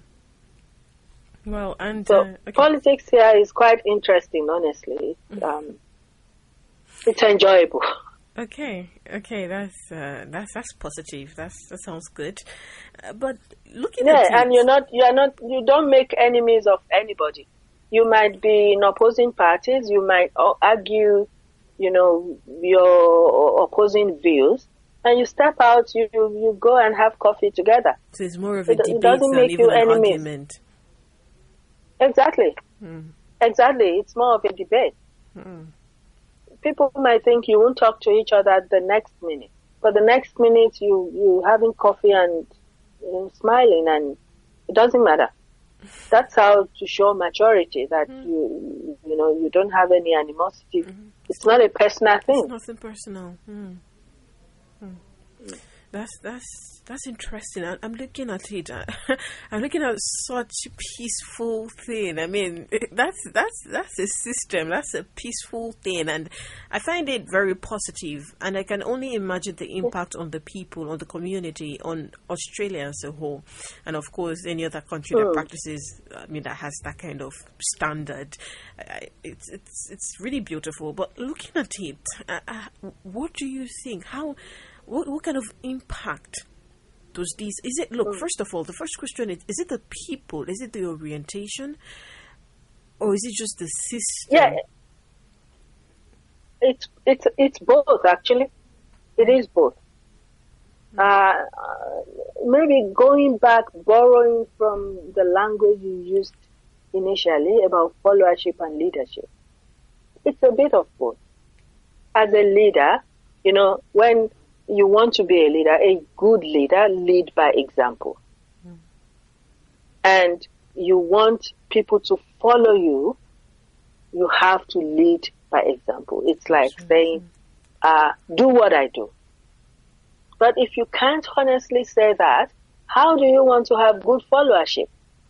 Well, and so uh, okay. Politics here is quite interesting, honestly. Mm. Um, it's enjoyable. Okay, okay, that's uh, that's that's positive. That's that sounds good. Uh, but looking yeah, at it, and you're not, you are not, you don't make enemies of anybody. You might be in opposing parties. You might argue, you know, your opposing views, and you step out. You you go and have coffee together. So it's more of a it, debate it doesn't than make even you an enemies. argument. Exactly, hmm. exactly. It's more of a debate. Hmm. People might think you won't talk to each other the next minute, but the next minute you you having coffee and you know, smiling, and it doesn't matter. That's how to show maturity, that mm. you you know you don't have any animosity. Mm-hmm. It's not a personal thing. It's nothing personal. Mm. Mm. Mm. That's that's that's interesting. I, I'm looking at it. I, I'm looking at such a peaceful thing. I mean, that's that's that's a system. That's a peaceful thing, and I find it very positive. And I can only imagine the impact on the people, on the community, on Australia as a whole, and of course any other country mm. that practices. I mean, that has that kind of standard. I, it's it's it's really beautiful. But looking at it, uh, uh, what do you think? How What, what kind of impact does these, is it, look, first of all, the first question is, is it the people, is it the orientation, or is it just the system? Yeah, it's, it's, it's both, actually. It is both. Uh, maybe going back, borrowing from the language you used initially about followership and leadership. It's a bit of both. As a leader, you know, when you want to be a leader, a good leader, lead by example. Mm. And you want people to follow you, you have to lead by example. It's like mm-hmm. saying, uh, do what I do. But if you can't honestly say that, how do you want to have good followership?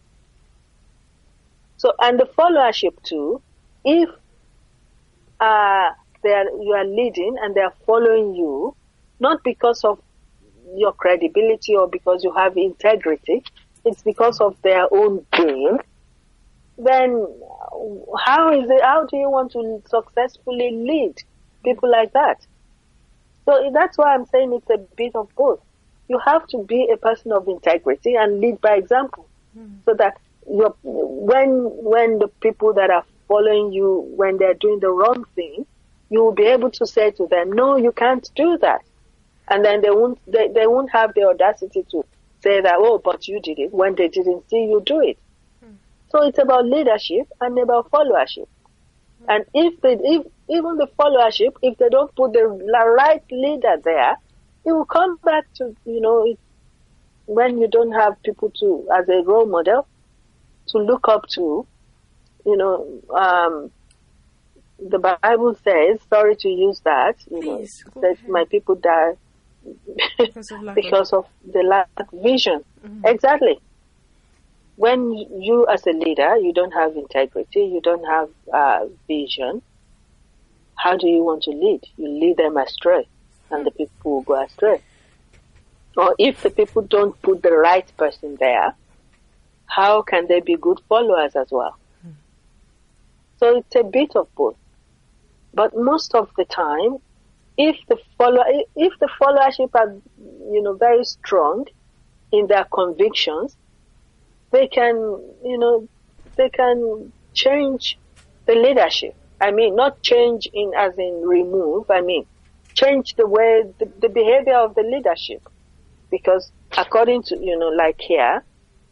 So, and the followership too, if uh, they are, you are leading and they are following you, not because of your credibility or because you have integrity, it's because of their own gain, then how is it, how do you want to successfully lead people like that? So that's why I'm saying it's a bit of both. You have to be a person of integrity and lead by example, mm. so that you're, when when the people that are following you, when they're doing the wrong thing, you will be able to say to them, no, you can't do that. And then they won't they, they won't have the audacity to say that, oh, but you did it, when they didn't see you do it. Mm. So it's about leadership and about followership. Mm. And if they, if even the followership, if they don't put the right leader there, it will come back to, you know, it, when you don't have people to, as a role model, to look up to, you know, um, the Bible says, sorry to use that, you Please, know, says my people die because of, because of the lack of vision. Mm-hmm. Exactly. When you as a leader, you don't have integrity, you don't have uh, vision, how do you want to lead? You lead them astray, and the people will go astray. Or if the people don't put the right person there, how can they be good followers as well? Mm. So it's a bit of both. But most of the time, if the follow, if the followership are, you know, very strong in their convictions, they can, you know, they can change the leadership. I mean, not change in as in remove. I mean, change the way, the, the behavior of the leadership. Because according to, you know, like here,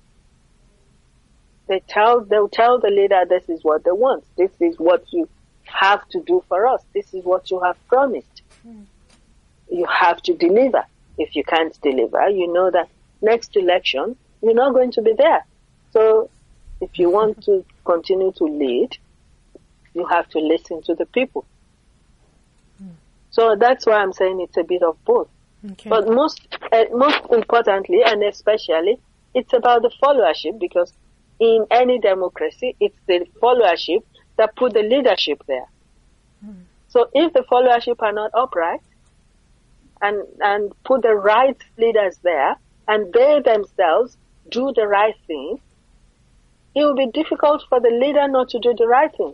they tell, they'll tell the leader, this is what they want. This is what you have to do for us. This is what you have promised. Mm. You have to deliver. If you can't deliver, you know that next election, you're not going to be there. So if you want to continue to lead, you have to listen to the people. Mm. So that's why I'm saying it's a bit of both. Okay. But most, uh, most importantly, and especially, it's about the followership, because in any democracy, it's the followership that put the leadership there. Mm. So if the followership are not upright and, and put the right leaders there, and they themselves do the right thing, it will be difficult for the leader not to do the right thing.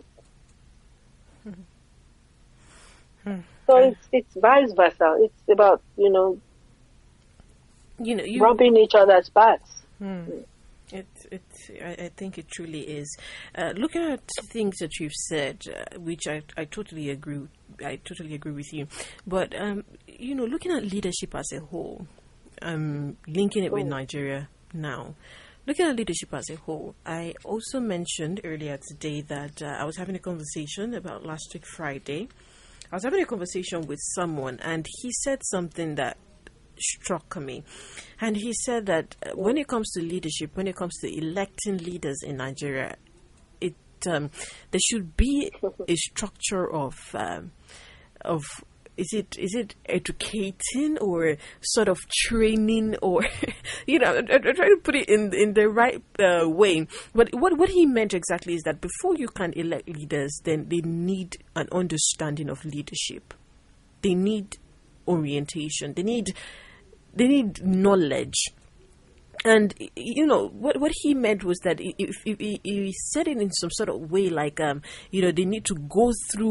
Mm. So it's, it's vice versa. It's about, you know, you know, you, rubbing each other's backs. Hmm. It, it, I, I think it truly is. Uh, looking at things that you've said, uh, which I, I totally agree, I totally agree with you. But um, you know, looking at leadership as a whole, um, linking it with Nigeria now. Looking at leadership as a whole, I also mentioned earlier today that uh, I was having a conversation about last week Friday. I was having a conversation with someone, and he said something that struck me. And he said that when it comes to leadership, when it comes to electing leaders in Nigeria, it um, there should be a structure of um, of is it is it educating or sort of training, or you know, I'm, I'm trying to put it in in the right uh, way. But what what he meant exactly is that before you can elect leaders, then they need an understanding of leadership. They need orientation. They need they need knowledge. And, you know, what what he meant was that if, if, if he said it in some sort of way, like, um, you know, they need to go through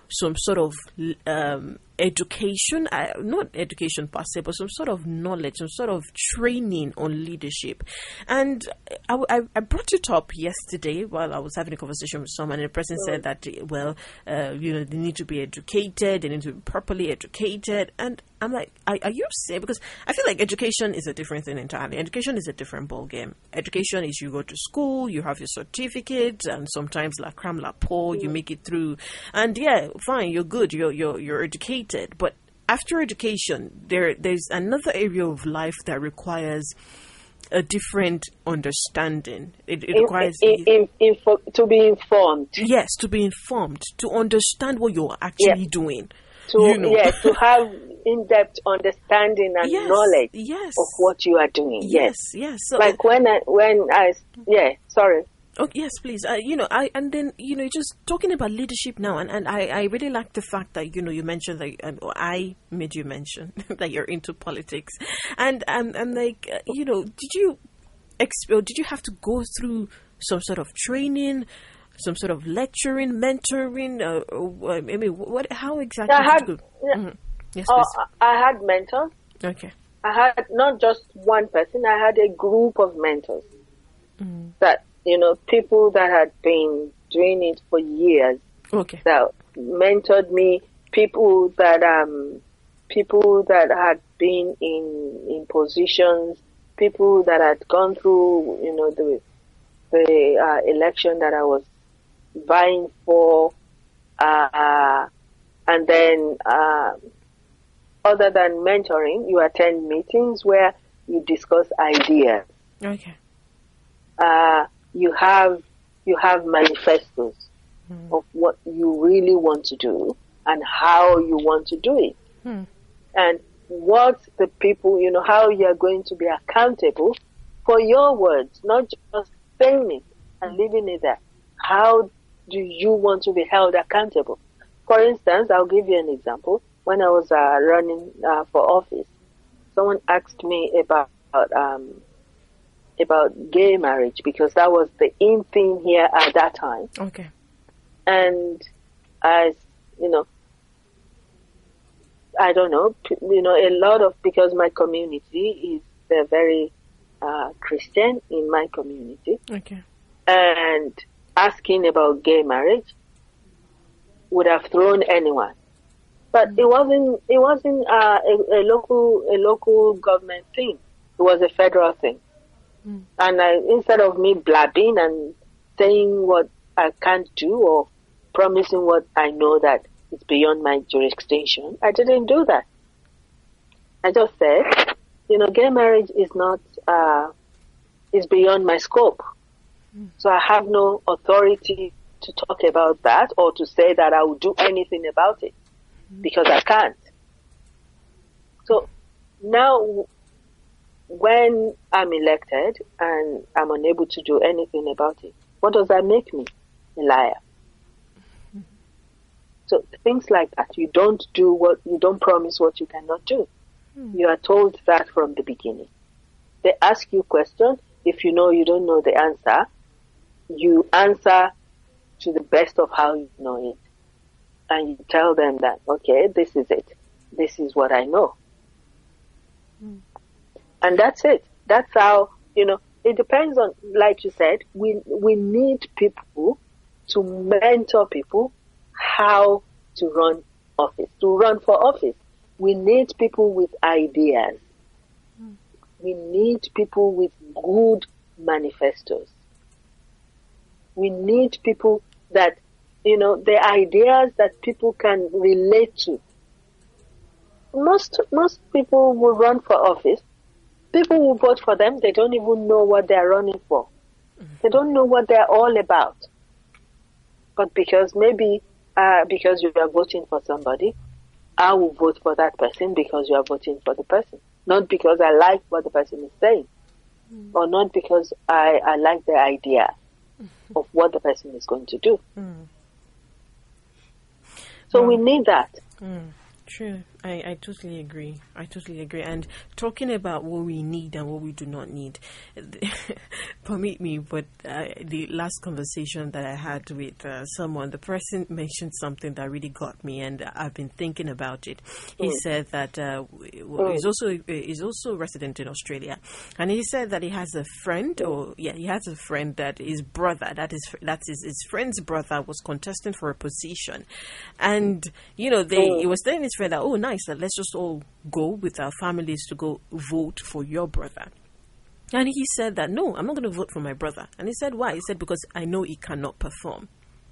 some sort of um, education, uh, not education per se, but some sort of knowledge, some sort of training on leadership. And I, I, I brought it up yesterday while I was having a conversation with someone, and the person said that, well, uh, you know, they need to be educated, they need to be properly educated. And I'm like, are, are you saying? Because I feel like education is a different thing entirely. Education is a different ballgame. Education is you go to school, you have your certificate, and sometimes la cram la po, you make it through. And yeah, fine, you're good, you're you're you're educated. But after education, there there's another area of life that requires a different understanding. It, it in, requires in, in, info, to be informed. Yes, to be informed, to understand what you're actually yeah. doing. To you know. yeah, to have in-depth understanding and yes, knowledge yes. of what you are doing. Yes, yes. yes. So, like when I when I yeah, sorry. Oh yes, please. Uh, you know, I and then you know, just talking about leadership now, and, and I, I really like the fact that you know you mentioned that, um, or I made you mention that you're into politics, and um, I'm like, uh, you know, did you, exp- or did you have to go through some sort of training, some sort of lecturing, mentoring? Uh, or, I mean, what? How exactly? I had, did you go? Yeah. Mm-hmm. Yes, uh, please. I had mentors. Okay. I had not just one person. I had a group of mentors Mm. that. You know, people that had been doing it for years. Okay. That mentored me. People that um, people that had been in in positions. People that had gone through, you know, the the uh, election that I was vying for, uh, and then uh, other than mentoring, you attend meetings where you discuss ideas. Okay. Uh, You have you have manifestos mm. of what you really want to do and how you want to do it, mm. and what the people, you know, how you are going to be accountable for your words, not just saying it and leaving it there. How do you want to be held accountable? For instance, I'll give you an example. When I was uh, running uh, for office, someone asked me about um, about gay marriage because that was the in thing here at that time. Okay. And as, you know, I don't know, you know, a lot of, because my community is uh, very uh, Christian in my community. Okay. And asking about gay marriage would have thrown anyone. But mm. it wasn't, it wasn't uh, a, a local, a local government thing. It was a federal thing. Mm. And I, instead of me blabbing and saying what I can't do or promising what I know that is beyond my jurisdiction, I didn't do that. I just said, you know, gay marriage is not, uh, is beyond my scope. Mm. So I have no authority to talk about that or to say that I will do anything about it mm. because I can't. So now, when I'm elected and I'm unable to do anything about it, what does that make me? A liar. Mm-hmm. So things like that, you don't do what, you don't promise what you cannot do. Mm-hmm. You are told that from the beginning. They ask you questions. If you know you don't know the answer, you answer to the best of how you know it. And you tell them that, okay, this is it. This is what I know. Mm-hmm. And that's it. That's how, you know, it depends on, like you said, we we need people to mentor people how to run office, to run for office. We need people with ideas. Mm. We need people with good manifestos. We need people that, you know, the ideas that people can relate to. Most, most people will run for office. People who vote for them, they don't even know what they're running for. Mm-hmm. They don't know what they're all about. But because maybe, uh, because you are voting for somebody, I will vote for that person because you are voting for the person. Not because I like what the person is saying. Mm-hmm. Or not because I, I like the idea mm-hmm. of what the person is going to do. Mm-hmm. So mm-hmm. we need that. Mm-hmm. True. I, I totally agree. I totally agree. And talking about what we need and what we do not need, permit me, but uh, the last conversation that I had with uh, someone, the person mentioned something that really got me, and I've been thinking about it. He mm. said that uh, mm. he's also he's also a resident in Australia, and he said that he has a friend, or yeah, he has a friend that his brother, that is that is his friend's brother, was contesting for a position, and you know they mm. he was telling his friend that, oh, nice, that let's just all go with our families to go vote for your brother. And he said that, no, I'm not going to vote for my brother. And he said, why? He said, because I know he cannot perform.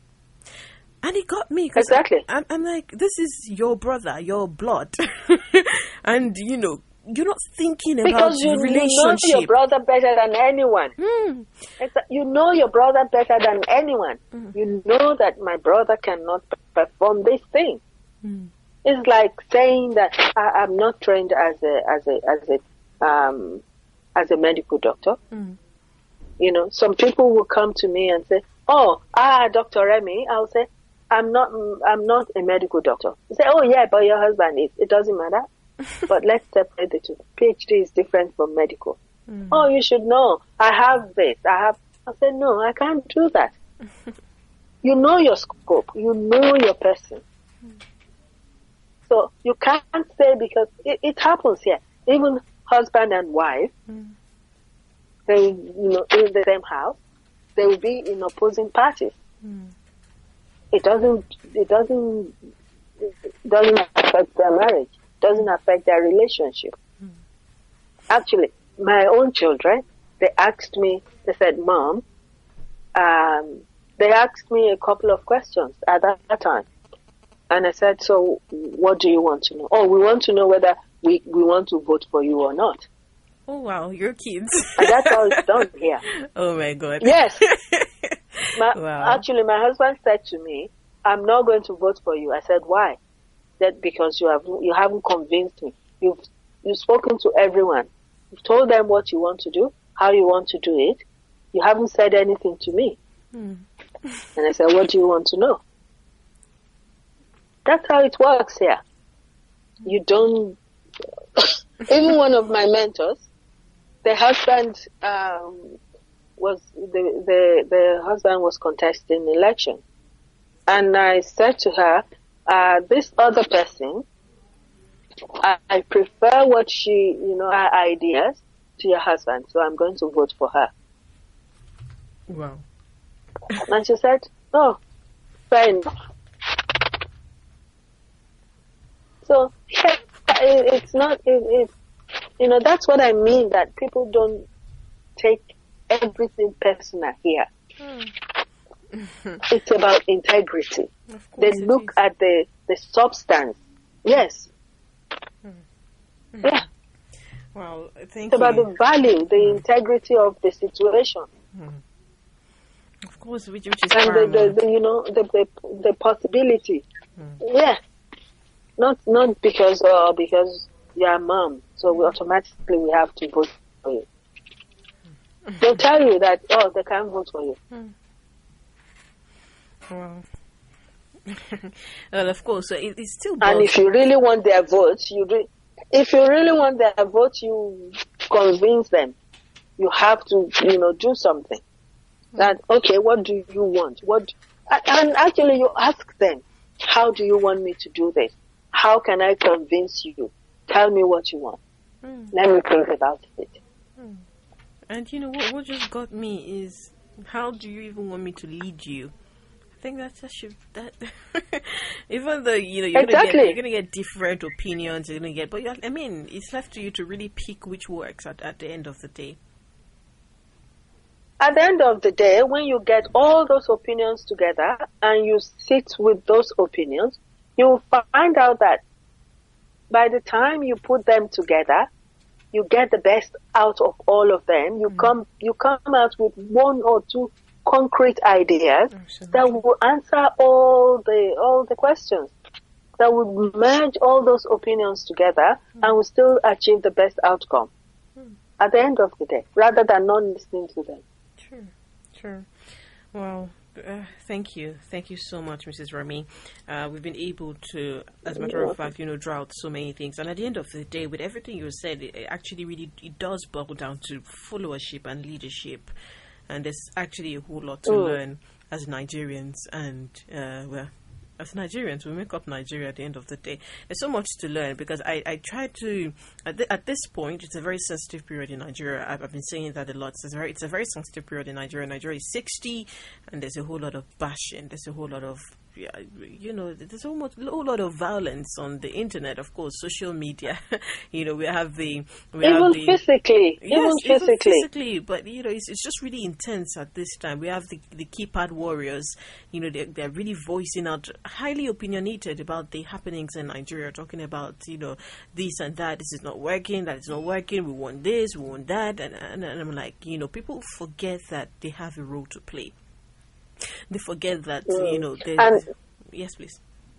And it got me. Exactly. I, I'm, I'm like, this is your brother, your blood. And, you know, you're not thinking about because you, relationship. you know your brother better than anyone. Mm. You know your brother better than anyone. Mm. You know that my brother cannot perform this thing. Mm. It's like saying that I, I'm not trained as a as a as a um, as a medical doctor. Mm. You know, some people will come to me and say, "Oh, ah, Doctor Remy," I'll say, "I'm not I'm not a medical doctor." They say, "Oh yeah, but your husband is." It doesn't matter. But let's separate the two. PhD is different from medical. Mm. Oh, you should know. I have this. I have. I said, no, I can't do that. You know your scope. You know your person. Mm. So you can't say, because it, it happens here. Even husband and wife, mm. they, you know, in the same house, they will be in opposing parties. Mm. It doesn't, it doesn't, it doesn't affect their marriage. Doesn't affect their relationship. Mm. Actually, my own children, they asked me, they said, Mom, um, they asked me a couple of questions at that, that time. And I said, so what do you want to know? Oh, we want to know whether we, we want to vote for you or not. Oh, wow, your kids. And that's how it's done here. Oh, my God. Yes. My, wow. Actually, my husband said to me, I'm not going to vote for you. I said, why? That because you have you haven't convinced me. You've you've spoken to everyone. You've told them what you want to do, how you want to do it. You haven't said anything to me. Mm. And I said, what do you want to know? That's how it works here. You don't. Even one of my mentors, the husband um, was the the the husband was contesting election, and I said to her, uh, this other person, I, I prefer what she, you know, her ideas to your husband, so I'm going to vote for her. Wow. And she said, oh, fair enough. So yeah, it, it's not, it, it, you know, that's what I mean, that people don't take everything personal here. Mm. It's about integrity. They look is. at the, the substance. Yes. Mm. Mm. Yeah. Well, thank it's you. about the value, the mm. integrity of the situation. Mm. Of course, which, which is and paramount. the, the, the, you know, the the, the possibility. Mm. Yeah. Not not because uh, because you're a mom, so we automatically we have to vote for you. Mm. They'll tell you that, oh, they can't vote for you. Mm. Well, well, of course, so it, it's still. And if you really want their vote, you re- if you really want their vote, you convince them. You have to, you know, do something. Mm. That okay, what do you want? What? And actually, you ask them, how do you want me to do this? How can I convince you? Tell me what you want. Mm. Let me think about it. Mm. And you know what? What just got me is, how do you even want me to lead you? I think that's actually that. Even though you know you're exactly. gonna get you're gonna get different opinions, you're gonna get, but I mean, it's left to you to really pick which works at at the end of the day. At the end of the day, when you get all those opinions together and you sit with those opinions, you will find out that by the time you put them together, you get the best out of all of them. You mm. come, you come out with one or two concrete ideas Absolutely. that will answer all the all the questions, that will merge all those opinions together mm. and will still achieve the best outcome mm. at the end of the day, rather than not listening to them. True, true. Well, Uh, thank you. Thank you so much, Missus Rami. Uh, we've been able to, as a matter of fact, you know, draw out so many things. And at the end of the day, with everything you said, it, it actually really, it does boil down to followership and leadership. And there's actually a whole lot to Mm. learn as Nigerians. And, uh, well, as Nigerians, we make up Nigeria at the end of the day. There's so much to learn because I, I try to, at, th- at this point, it's a very sensitive period in Nigeria. I've, I've been saying that a lot. It's a, very, it's a very sensitive period in Nigeria. Nigeria is sixty, and there's a whole lot of bashing. There's a whole lot of, yeah, you know, there's a whole, whole lot of violence on the internet, of course, social media. You know, we have the... We even have the, physically, Yes, even physically. even physically, but you know, it's, it's just really intense at this time. We have the the keypad warriors. You know, they're, they're really voicing out, highly opinionated about the happenings in Nigeria, talking about, you know, this and that. This is not working. That is not working. We want this. We want that. And and, and I'm like, you know, people forget that they have a role to play. They forget that, Mm. you know. They, And- yes, please.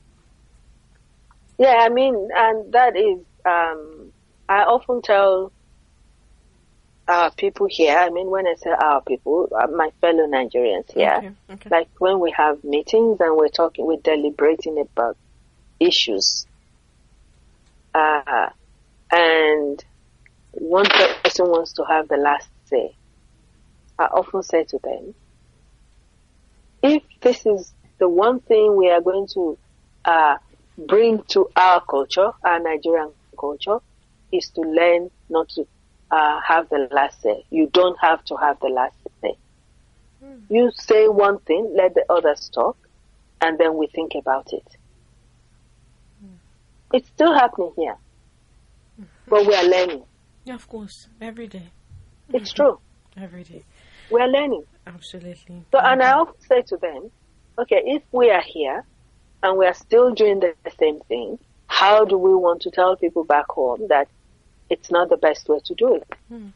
Yeah, I mean, and that is, um, I often tell our people here, I mean, when I say our people, uh, my fellow Nigerians here, Okay, okay. like when we have meetings and we're talking, we're deliberating about issues, uh, and one person wants to have the last say, I often say to them, if this is the one thing we are going to uh, bring to our culture, our Nigerian culture, is to learn not to uh, have the last say. You don't have to have the last say. Mm. You say one thing, let the others talk, and then we think about it. Mm. It's still happening here, mm-hmm. but we are learning. Yeah, of course, every day. It's true. Every day. We are learning. Absolutely. So, and I often say to them, okay, if we are here and we are still doing the, the same thing, how do we want to tell people back home that it's not the best way to do it? Hmm.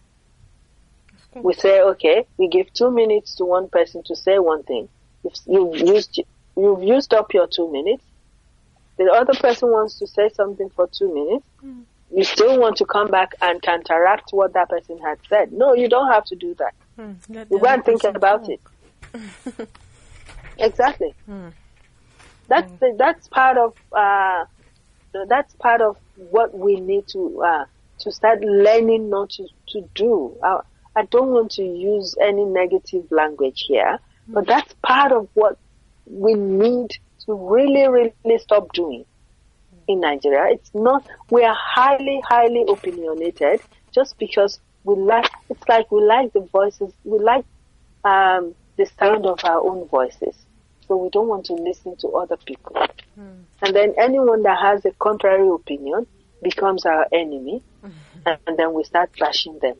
We say, okay, we give two minutes to one person to say one thing. You've, you've used you've used up your two minutes. The other person wants to say something for two minutes. Hmm. You still want to come back and counteract what that person had said. No, you don't have to do that. Hmm. You go and think about talk. it. Exactly. Hmm. That's hmm. the, that's part of uh, that's part of what we need to uh, to start learning not to to do. I, I don't want to use any negative language here, hmm. but that's part of what we need to really really stop doing in Nigeria. It's not, we are highly, highly opinionated just because we like, it's like we like the voices, we like um, the sound of our own voices. So we don't want to listen to other people. Mm. And then anyone that has a contrary opinion becomes our enemy, mm-hmm. and, and then we start bashing them.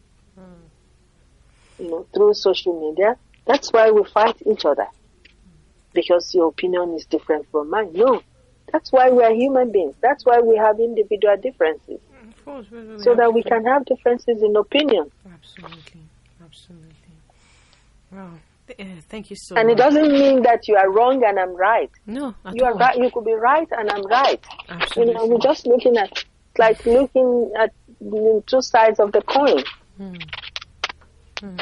Mm. You know, through social media. That's why we fight each other. Because your opinion is different from mine. No. That's why we are human beings. That's why we have individual differences. Of course, we, we so that we can have differences in opinion. Absolutely, absolutely. Wow, uh, thank you so and much. And it doesn't mean that you are wrong and I'm right. No, at you all. are right. You could be right and I'm right. Absolutely. You know, we're just looking at, it's like looking at the two sides of the coin. Hmm. Hmm.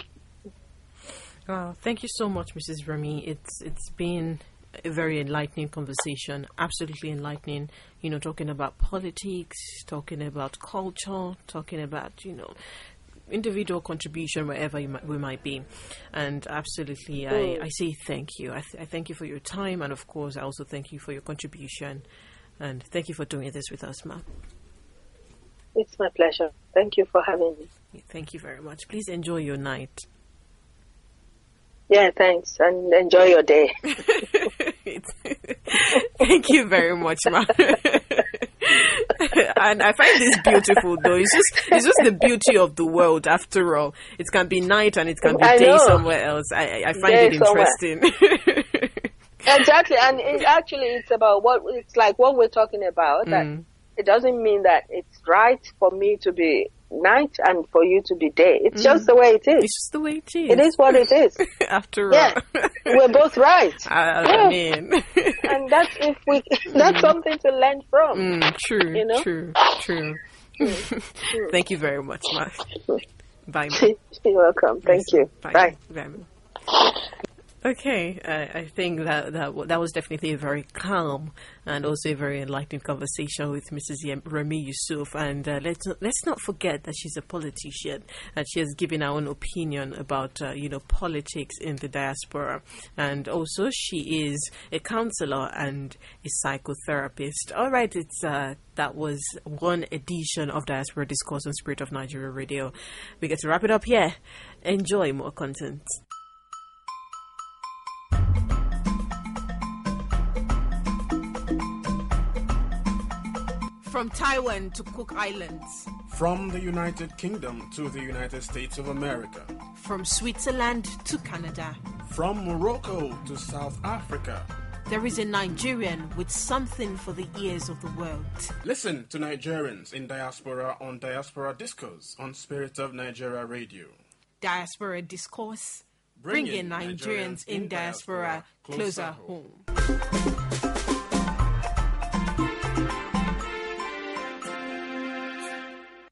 Wow, thank you so much, Missus Rami. It's it's been a very enlightening conversation, absolutely enlightening, you know, talking about politics, talking about culture, talking about, you know, individual contribution wherever you might, we might be. And absolutely, I, I say thank you. I, th- I thank you for your time, and of course, I also thank you for your contribution. And thank you for doing this with us, ma'am. It's my pleasure. Thank you for having me. Thank you very much. Please enjoy your night. Yeah, thanks, and enjoy your day. Thank you very much, ma'am. And I find this beautiful, though. It's just, it's just the beauty of the world. After all, it can be night and it can be I day know. somewhere else. I, I find day it interesting. Exactly, and it actually, it's about what it's like. What we're talking about. Mm. That it doesn't mean that it's right for me to be night and for you to be day. It's mm. just the way it is. It's just the way it is. It is what it is. After yeah. all. We're both right. I, yeah. I mean. And that's if we that's mm. something to learn from. Mm, true, you know? true, true. Mm. Thank you very much, Ma. Bye. You're welcome. Thank yes. you. Bye. Bye. Bye. Okay, I, I think that, that w- that was definitely a very calm and also a very enlightening conversation with Missus Yem- Remi Yusuf. And uh, let's not, let's not forget that she's a politician and she has given her own opinion about uh, you know politics in the diaspora. And also she is a counselor and a psychotherapist. All right, it's uh, that was one edition of Diaspora Discourse on Spirit of Nigeria Radio. We get to wrap it up here. Enjoy more content. From Taiwan to Cook Islands. From the United Kingdom to the United States of America. From Switzerland to Canada. From Morocco to South Africa. There is a Nigerian with something for the ears of the world. Listen to Nigerians in Diaspora on Diaspora Discourse on Spirit of Nigeria Radio. Diaspora Discourse, bringing Nigerians in diaspora closer home.